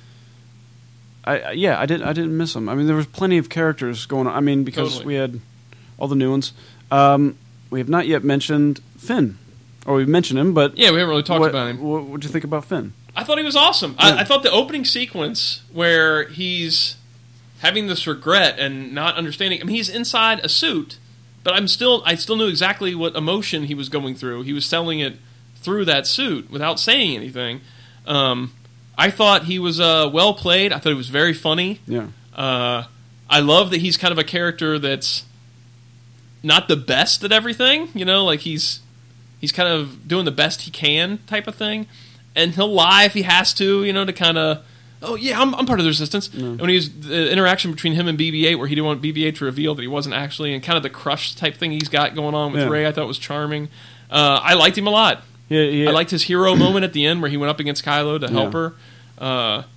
didn't miss them. I mean, there was plenty of characters going on. I mean, because we had all the new ones. We have not yet mentioned Finn, or we've mentioned him, but yeah, we haven't really talked about him. What did you think about Finn? I thought he was awesome. Yeah. I thought the opening sequence where he's having this regret and not understanding. I mean, he's inside a suit, but I still knew exactly what emotion he was going through. He was selling it through that suit without saying anything. I thought he was well played. I thought he was very funny. Yeah. I love that he's kind of a character that's not the best at everything. Like he's he's kind of doing the best he can type of thing, and he'll lie if he has to, to kind of, oh yeah, I'm part of the Resistance. And when he was the interaction between him and BB-8, where he didn't want BB-8 to reveal that he wasn't actually, and kind of the crush type thing he's got going on with Rey, I thought was charming. I liked him a lot. I liked his hero moment at the end where he went up against Kylo to help her. Well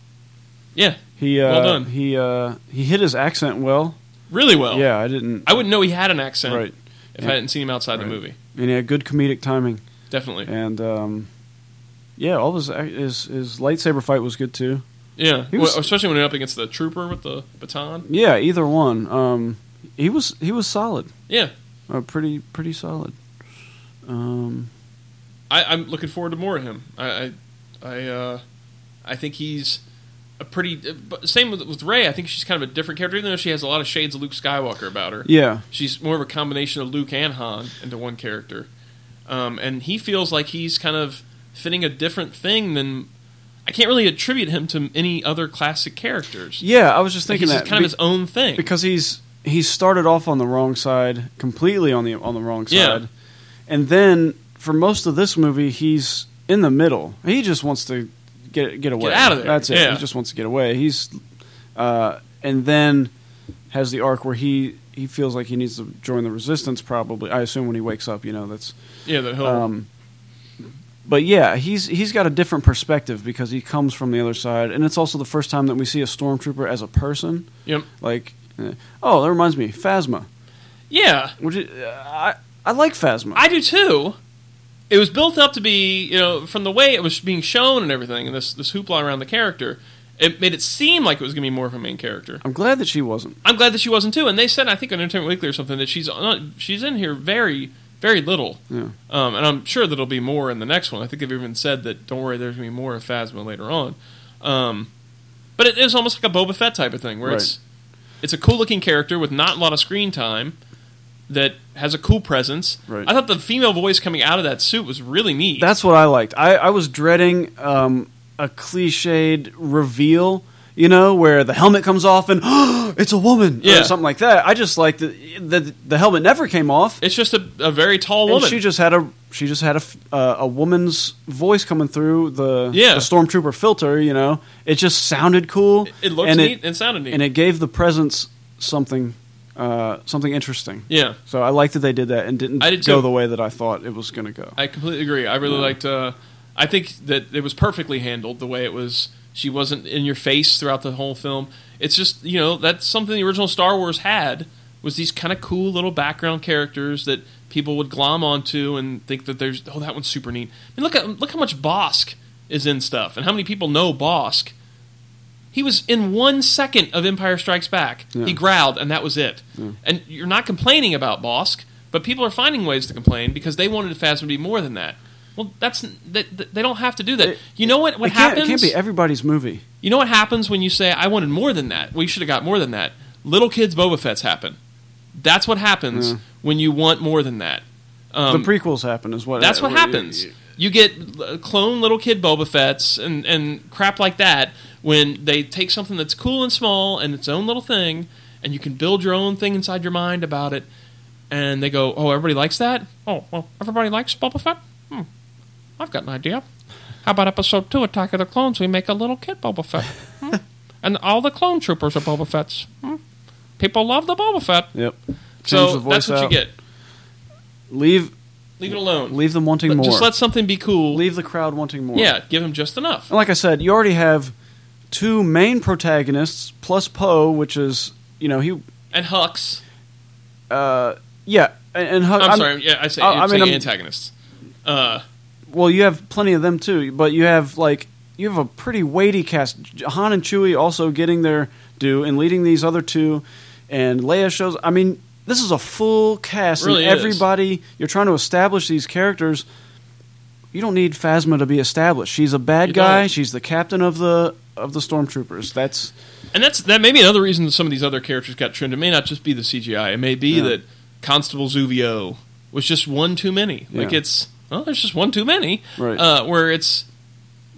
done. He hit his accent well. Really well. Yeah, I wouldn't know he had an accent right. if I hadn't seen him outside the movie. And he had good comedic timing. Definitely. And all his lightsaber fight was good too. Yeah, especially when he went up against the trooper with the baton. Yeah, either one. He was solid. Yeah, pretty solid. I'm looking forward to more of him. I think he's a pretty. Same with Rey. I think she's kind of a different character, even though she has a lot of shades of Luke Skywalker about her. Yeah, she's more of a combination of Luke and Han into one character, and he feels like he's kind of fitting a different thing than. I can't really attribute him to any other classic characters. Yeah, I was just thinking he's kind of his own thing because he's started off on the wrong side, completely on the wrong side, and then for most of this movie he's in the middle. He just wants to get away, get out of there. That's it. Yeah. He just wants to get away. He's and then has the arc where he feels like he needs to join the Resistance. Probably, I assume when he wakes up, that's that he'll. But yeah, he's got a different perspective because he comes from the other side, and it's also the first time that we see a stormtrooper as a person. Yep. Like, that reminds me, Phasma. Yeah. I like Phasma. I do too. It was built up to be, from the way it was being shown and everything, and this hoopla around the character, it made it seem like it was going to be more of a main character. I'm glad that she wasn't. I'm glad that she wasn't too. And they said, I think on Entertainment Weekly or something, that she's in here very, very little. Yeah. And I'm sure that there'll be more in the next one. I think they've even said that, don't worry, there's going to be more of Phasma later on. But it is almost like a Boba Fett type of thing, where it's a cool-looking character with not a lot of screen time that has a cool presence. Right. I thought the female voice coming out of that suit was really neat. That's what I liked. I was dreading a cliched reveal, where the helmet comes off and it's a woman or something like that. I just liked that the helmet never came off. It's just a very tall woman. And she just had a woman's voice coming through the stormtrooper filter. It just sounded cool. It looked neat and sounded neat, and it gave the presence something interesting. Yeah. So I liked that they did that and didn't go the way that I thought it was going to go. I completely agree. I really liked. I think that it was perfectly handled the way it was. She wasn't in your face throughout the whole film. It's just, that's something the original Star Wars had, was these kind of cool little background characters that people would glom onto and think that that one's super neat. I mean, look how much Bosk is in stuff, and how many people know Bosk. He was in 1 second of Empire Strikes Back. Yeah. He growled, and that was it. Yeah. And you're not complaining about Bosk, but people are finding ways to complain because they wanted Phasma to be more than that. Well, they don't have to do that. You know what happens? It can't be everybody's movie. You know what happens when you say, I wanted more than that? Well, you should have got more than that. Little kids Boba Fett's happen. That's what happens when you want more than that. The prequels happen as well. That's what happens. You get clone little kid Boba Fett's and crap like that when they take something that's cool and small and its own little thing, and you can build your own thing inside your mind about it, and they go, oh, everybody likes that? Oh, well, everybody likes Boba Fett? I've got an idea. How about Episode 2, Attack of the Clones? We make a little kid Boba Fett. And all the clone troopers are Boba Fett's. People love the Boba Fett. Yep. So that's what you get. Leave it alone. Leave them wanting more. Just let something be cool. Leave the crowd wanting more. Yeah, give them just enough. And like I said, you already have 2 main protagonists plus Poe, which is, he... And Hux. Yeah. And Hux... I'm sorry. Yeah, I say antagonists. Well, you have plenty of them too, but you have a pretty weighty cast. Han and Chewie also getting their due and leading these other 2, and Leia shows. I mean, this is a full cast, really and everybody you're trying to establish these characters. You don't need Phasma to be established. She's a bad guy. She's the captain of the stormtroopers. That may be another reason that some of these other characters got trimmed. It may not just be the CGI. It may be that Constable Zuvio was just one too many. There's just one too many. Right. Where it's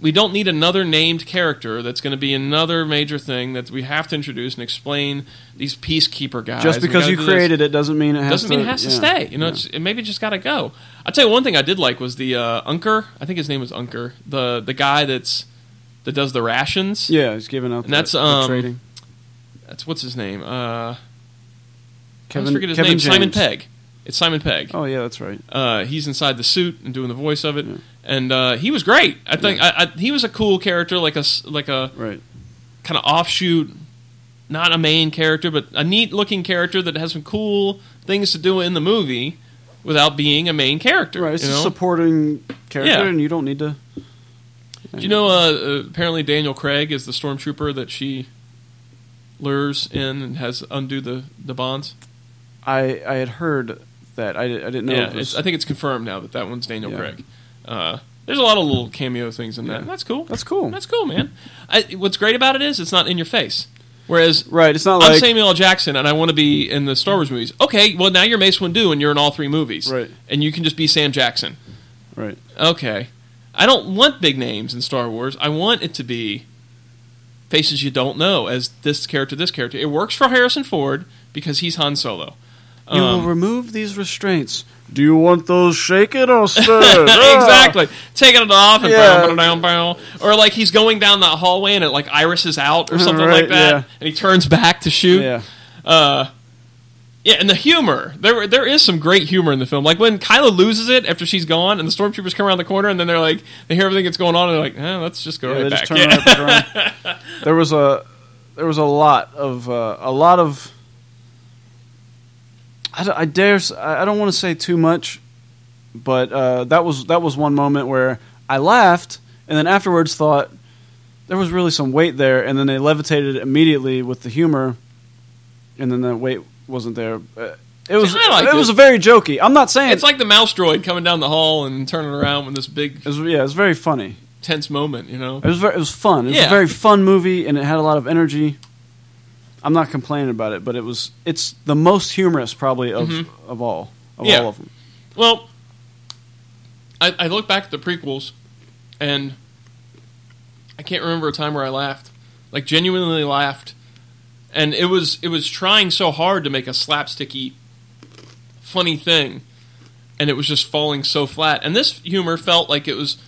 we don't need another named character that's going to be another major thing that we have to introduce and explain these peacekeeper guys. Just because you created it doesn't mean it has to stay. You know, it maybe just got to go. I'll tell you one thing I did like was the Unker. I think his name was Unker. The guy that does the rations. Yeah, he's giving out. And that's trading. That's what's his name. Kevin. I forget his name. James. Simon Pegg. It's Simon Pegg. Oh yeah, that's right. He's inside the suit and doing the voice of it, and he was great. I think he was a cool character, like a right. kind of offshoot, not a main character, but a neat looking character that has some cool things to do in the movie without being a main character. Right, it's a supporting character, and you don't need to. Do you know? Apparently, Daniel Craig is the stormtrooper that she lures in and has undo the bonds. I had heard that. I didn't know. Yeah, I think it's confirmed now that one's Daniel Craig. There's a lot of little cameo things in that. That's cool. That's cool. That's cool, man. What's great about it is it's not in your face. Whereas, it's not like I'm Samuel L. Jackson and I want to be in the Star Wars movies. Okay, well now you're Mace Windu and you're in all 3 movies, right? And you can just be Sam Jackson, right? Okay, I don't want big names in Star Wars. I want it to be faces you don't know as this character. It works for Harrison Ford because he's Han Solo. You will remove these restraints. Do you want those shaken or stirred? Exactly. Taking it off and bow. Or like he's going down that hallway and it like irises out or something like that. Yeah. And he turns back to shoot. Yeah. And the humor. There is some great humor in the film. Like when Kylo loses it after she's gone and the stormtroopers come around the corner and then they hear everything that's going on and they're like, let's just go right back. Right back around. There was a lot of I don't want to say too much, but that was one moment where I laughed and then afterwards thought there was really some weight there, and then they levitated it immediately with the humor, and then the weight wasn't there. It was very jokey. I'm not saying it's like the mouse droid coming down the hall and turning around with this big. It was very funny, tense moment. You know, it was fun. It was a very fun movie, and it had a lot of energy. I'm not complaining about it, but it's the most humorous probably of all of them. Well, I look back at the prequels, and I can't remember a time where I laughed, like genuinely laughed, and it was trying so hard to make a slapsticky, funny thing, and it was just falling so flat. And this humor felt like it was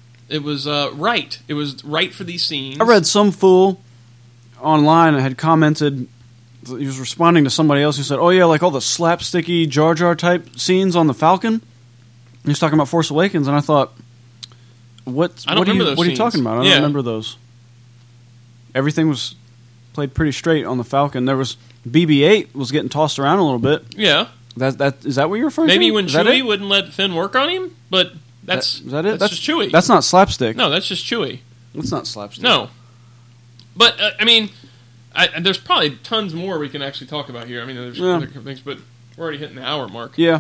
right. It was right for these scenes. I read some fool online had commented, he was responding to somebody else who said, "Oh yeah, like all the slapsticky Jar Jar type scenes on the Falcon." He was talking about Force Awakens, and I thought, what are you talking about? I don't remember those. Everything was played pretty straight on the Falcon. There was BB-8 was getting tossed around a little bit. Yeah, that is that what you're referring to? Maybe when is Chewie wouldn't let Finn work on him, but is that it? That's just Chewie. That's not slapstick. No, that's just Chewie. That's not slapstick. No. But, I mean, there's probably tons more we can actually talk about here. I mean, there's other things, but we're already hitting the hour mark. Yeah.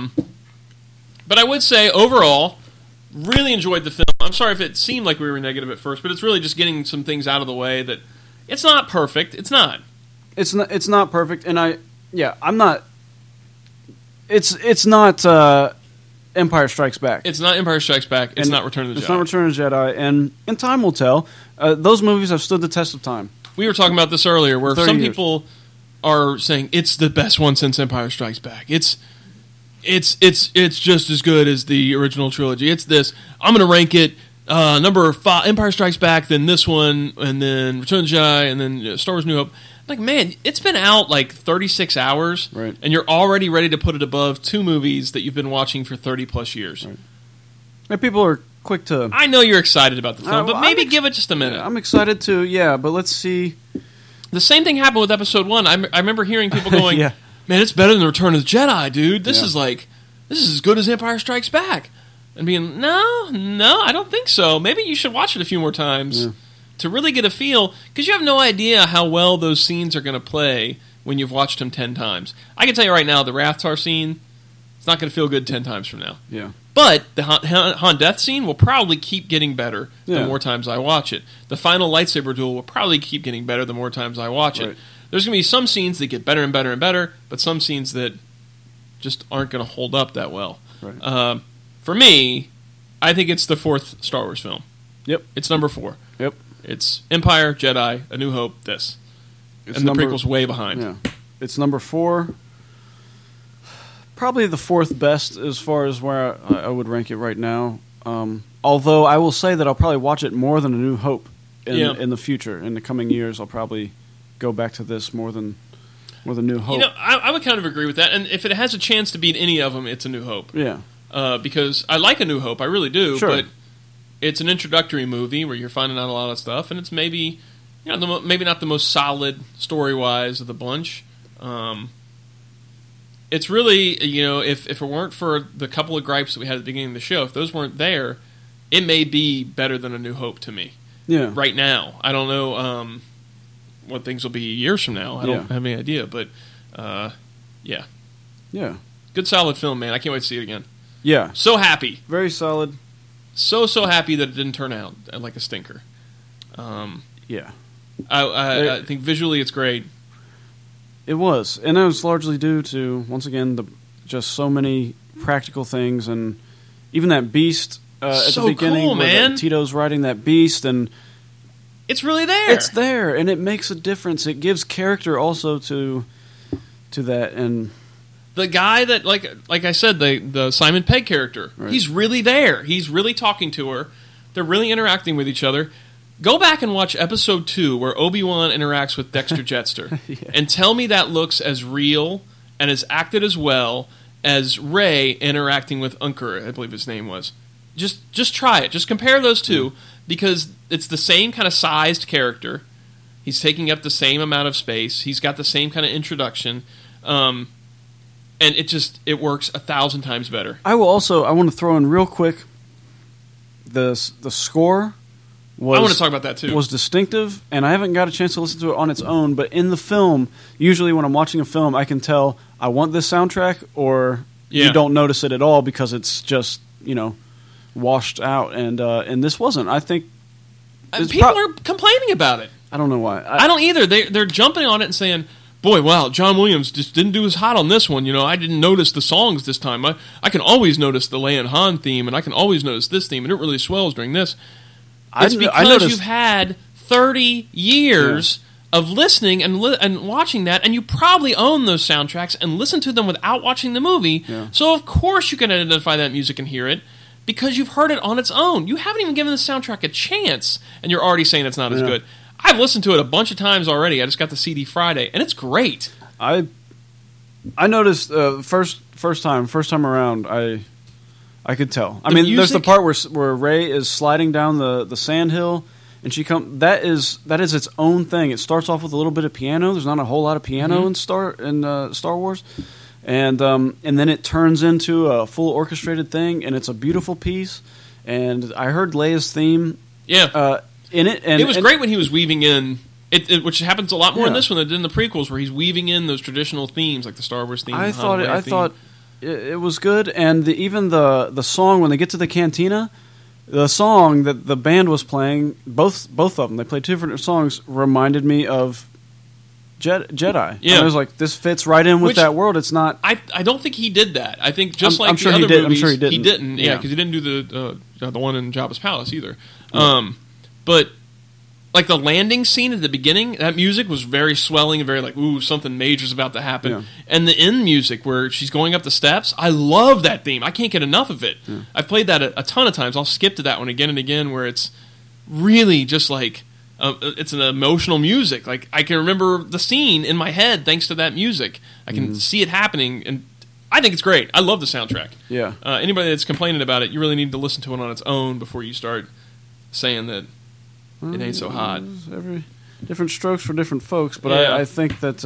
But I would say, overall, really enjoyed the film. I'm sorry if it seemed like we were negative at first, but it's really just getting some things out of the way that it's not perfect. It's not. It's not perfect, and I'm not. It's not Empire Strikes Back. It's not Empire Strikes Back. It's not Return of the Jedi. It's not Return of the Jedi, and time will tell. Those movies have stood the test of time. We were talking about this earlier, where some people are saying it's the best one since Empire Strikes Back. It's just as good as the original trilogy. It's this. I'm going to rank it number 5, Empire Strikes Back, then this one, and then Return of the Jedi, and then Star Wars: New Hope. Like, man, it's been out like 36 hours, right, and you're already ready to put it above 2 movies that you've been watching for 30 plus years. Right. And people are quick to. I know you're excited about the film, but maybe give it just a minute. I'm excited too, but let's see. The same thing happened with Episode 1. I remember hearing people going, "Man, it's better than the Return of the Jedi, dude. This is as good as Empire Strikes Back." And being, no, I don't think so. Maybe you should watch it a few more times to really get a feel, because you have no idea how well those scenes are going to play when you've watched them 10 times. I can tell you right now, the Rathtar scene, it's not going to feel good 10 times from now. Yeah. But the Han Death scene will probably keep getting better the more times I watch it. The final lightsaber duel will probably keep getting better the more times I watch it. There's going to be some scenes that get better and better and better, but some scenes that just aren't going to hold up that well. Right. For me, I think it's the 4th Star Wars film. Yep. It's number 4. Yep. It's Empire, Jedi, A New Hope, this. It's and the prequel's way behind. Yeah. It's number 4. Probably the 4th best as far as where I would rank it right now. Although I will say that I'll probably watch it more than A New Hope in the future. In the coming years, I'll probably go back to this more than New Hope. You know, I would kind of agree with that. And if it has a chance to beat any of them, it's A New Hope. Yeah. Because I like A New Hope, I really do. Sure. But it's an introductory movie where you're finding out a lot of stuff, and it's maybe maybe not the most solid story-wise of the bunch. It's really, if it weren't for the couple of gripes that we had at the beginning of the show, if those weren't there, it may be better than A New Hope to me. Yeah. Right now. I don't know what things will be years from now. I don't have any idea, but yeah. Yeah. Good solid film, man. I can't wait to see it again. Yeah. So happy. Very solid. So happy that it didn't turn out like a stinker. Yeah. I think visually it's great. It was, and it was largely due to, once again, just so many practical things, and even that beast at the beginning, cool, man. Tito's riding that beast, and it's really there. It's there, and it makes a difference. It gives character also to that, and the guy that, like I said, the Simon Pegg character, right. He's really there. He's really talking to her. They're really interacting with each other. Go back and watch episode 2 where Obi-Wan interacts with Dexter Jettster and tell me that looks as real and as acted as well as Rey interacting with Unker, I believe his name was. Just try it. Just compare those two because it's the same kind of sized character. He's taking up the same amount of space. He's got the same kind of introduction. And it works 1,000 times better. I want to throw in real quick the score. I want to talk about that too. Was distinctive, and I haven't got a chance to listen to it on its own. But in the film, usually when I'm watching a film, I can tell I want this soundtrack, or you don't notice it at all because it's just washed out. And this wasn't. I think people are complaining about it. I don't know why. I don't either. They're jumping on it and saying, "Boy, wow, John Williams just didn't do as hot on this one. I didn't notice the songs this time. I can always notice the Leia and Han theme, and I can always notice this theme, and it really swells during this." It's because you've had 30 years of listening and watching that, and you probably own those soundtracks and listen to them without watching the movie. Yeah. So of course you can identify that music and hear it because you've heard it on its own. You haven't even given the soundtrack a chance, and you're already saying it's not as good. I've listened to it a bunch of times already. I just got the CD Friday, and it's great. I noticed first time around. I could tell. There's the part where Rey is sliding down the sand hill, and she That is its own thing. It starts off with a little bit of piano. There's not a whole lot of piano in Star Wars, and then it turns into a full orchestrated thing, and it's a beautiful piece. And I heard Leia's theme. In it, and it was great when he was weaving in. Which happens a lot more in this one than in the prequels, where he's weaving in those traditional themes like the Star Wars theme. I thought it was good, and even the song when they get to the cantina, the song that the band was playing, both of them, they played two different songs, reminded me of Jedi. Yeah, I was like, this fits right in with that world. It's not. I don't think he did that. I think just I'm like sure the he other did. movies, I'm sure he didn't. He didn't. Yeah, because he didn't do the one in Jabba's palace either. But like the landing scene at the beginning, that music was very swelling and very like, ooh, something major's about to happen. Yeah. And the end music where she's going up the steps, I love that theme. I can't get enough of it. Yeah. I've played that a ton of times. I'll skip to that one again and again where it's really just like, it's an emotional music. Like I can remember the scene in my head thanks to that music. I can see it happening, and I think it's great. I love the soundtrack. Yeah. Anybody that's complaining about it, you really need to listen to it on its own before you start saying that it ain't so hot. Different strokes for different folks, but I think that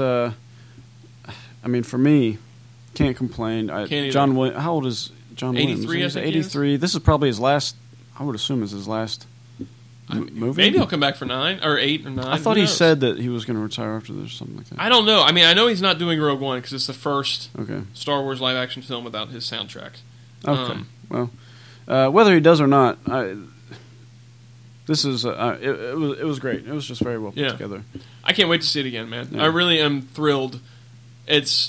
for me, can't complain. John Williams, how old is John Williams? 83, I think 83. This is probably his last. I would assume is his last movie. Maybe he'll come back for 9 or 8 or 9. I thought he said that he was going to retire after this or something like that. I don't know. I know he's not doing Rogue One because it's the first Okay. Star Wars live action film without his soundtrack. Okay. Well, whether he does or not, this is it was great. It was just very well put together. I can't wait to see it again, man. Yeah. I really am thrilled. It's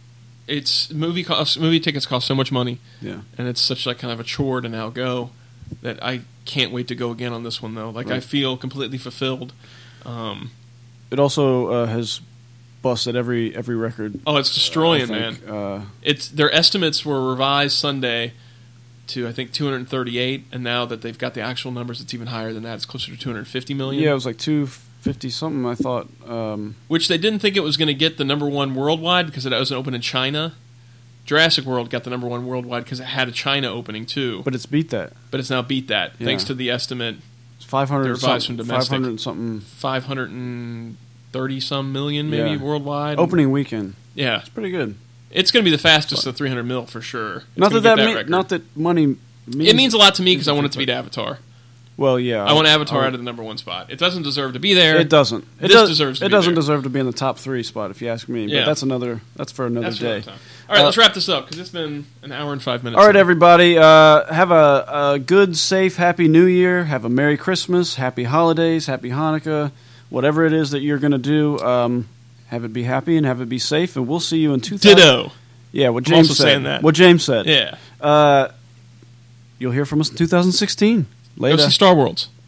movie tickets cost so much money. Yeah. And it's such like kind of a chore to now go. that I can't wait to go again on this one, though. Like, I feel completely fulfilled. It also has busted every record. Oh, it's destroying, man. It's their estimates were revised Sunday to, I think, 238, and now that they've got the actual numbers, it's even higher than that. It's closer to 250 million. Yeah, it was like 250 something, I thought. Which they didn't think it was going to get the number one worldwide because it wasn't open in China. Jurassic World got the number one worldwide because it had a China opening, too. But it's beat that. But it's now beat that, thanks to the estimate. It's 500 something, from domestic. 500 something. 530-some million, maybe, worldwide. Opening weekend. Yeah. It's pretty good. It's going to be the fastest of 300 mil for sure. Not that money means... It means a lot to me because I want it to beat Avatar. Well, yeah. I want Avatar out of the number one spot. It doesn't deserve to be there. It doesn't. This deserves to be there. It doesn't deserve to be in the top 3 spot, if you ask me. But that's for another day. All right, let's wrap this up because it's been an hour and 5 minutes. All right, everybody. Have a good, safe, happy New Year. Have a Merry Christmas, Happy Holidays, Happy Hanukkah. Whatever it is that you're going to do, have it be happy and have it be safe. And we'll see you in 2000. Ditto. Yeah, what James said. Saying that. What James said. Yeah. You'll hear from us in 2016. Later. Go see Star Worlds.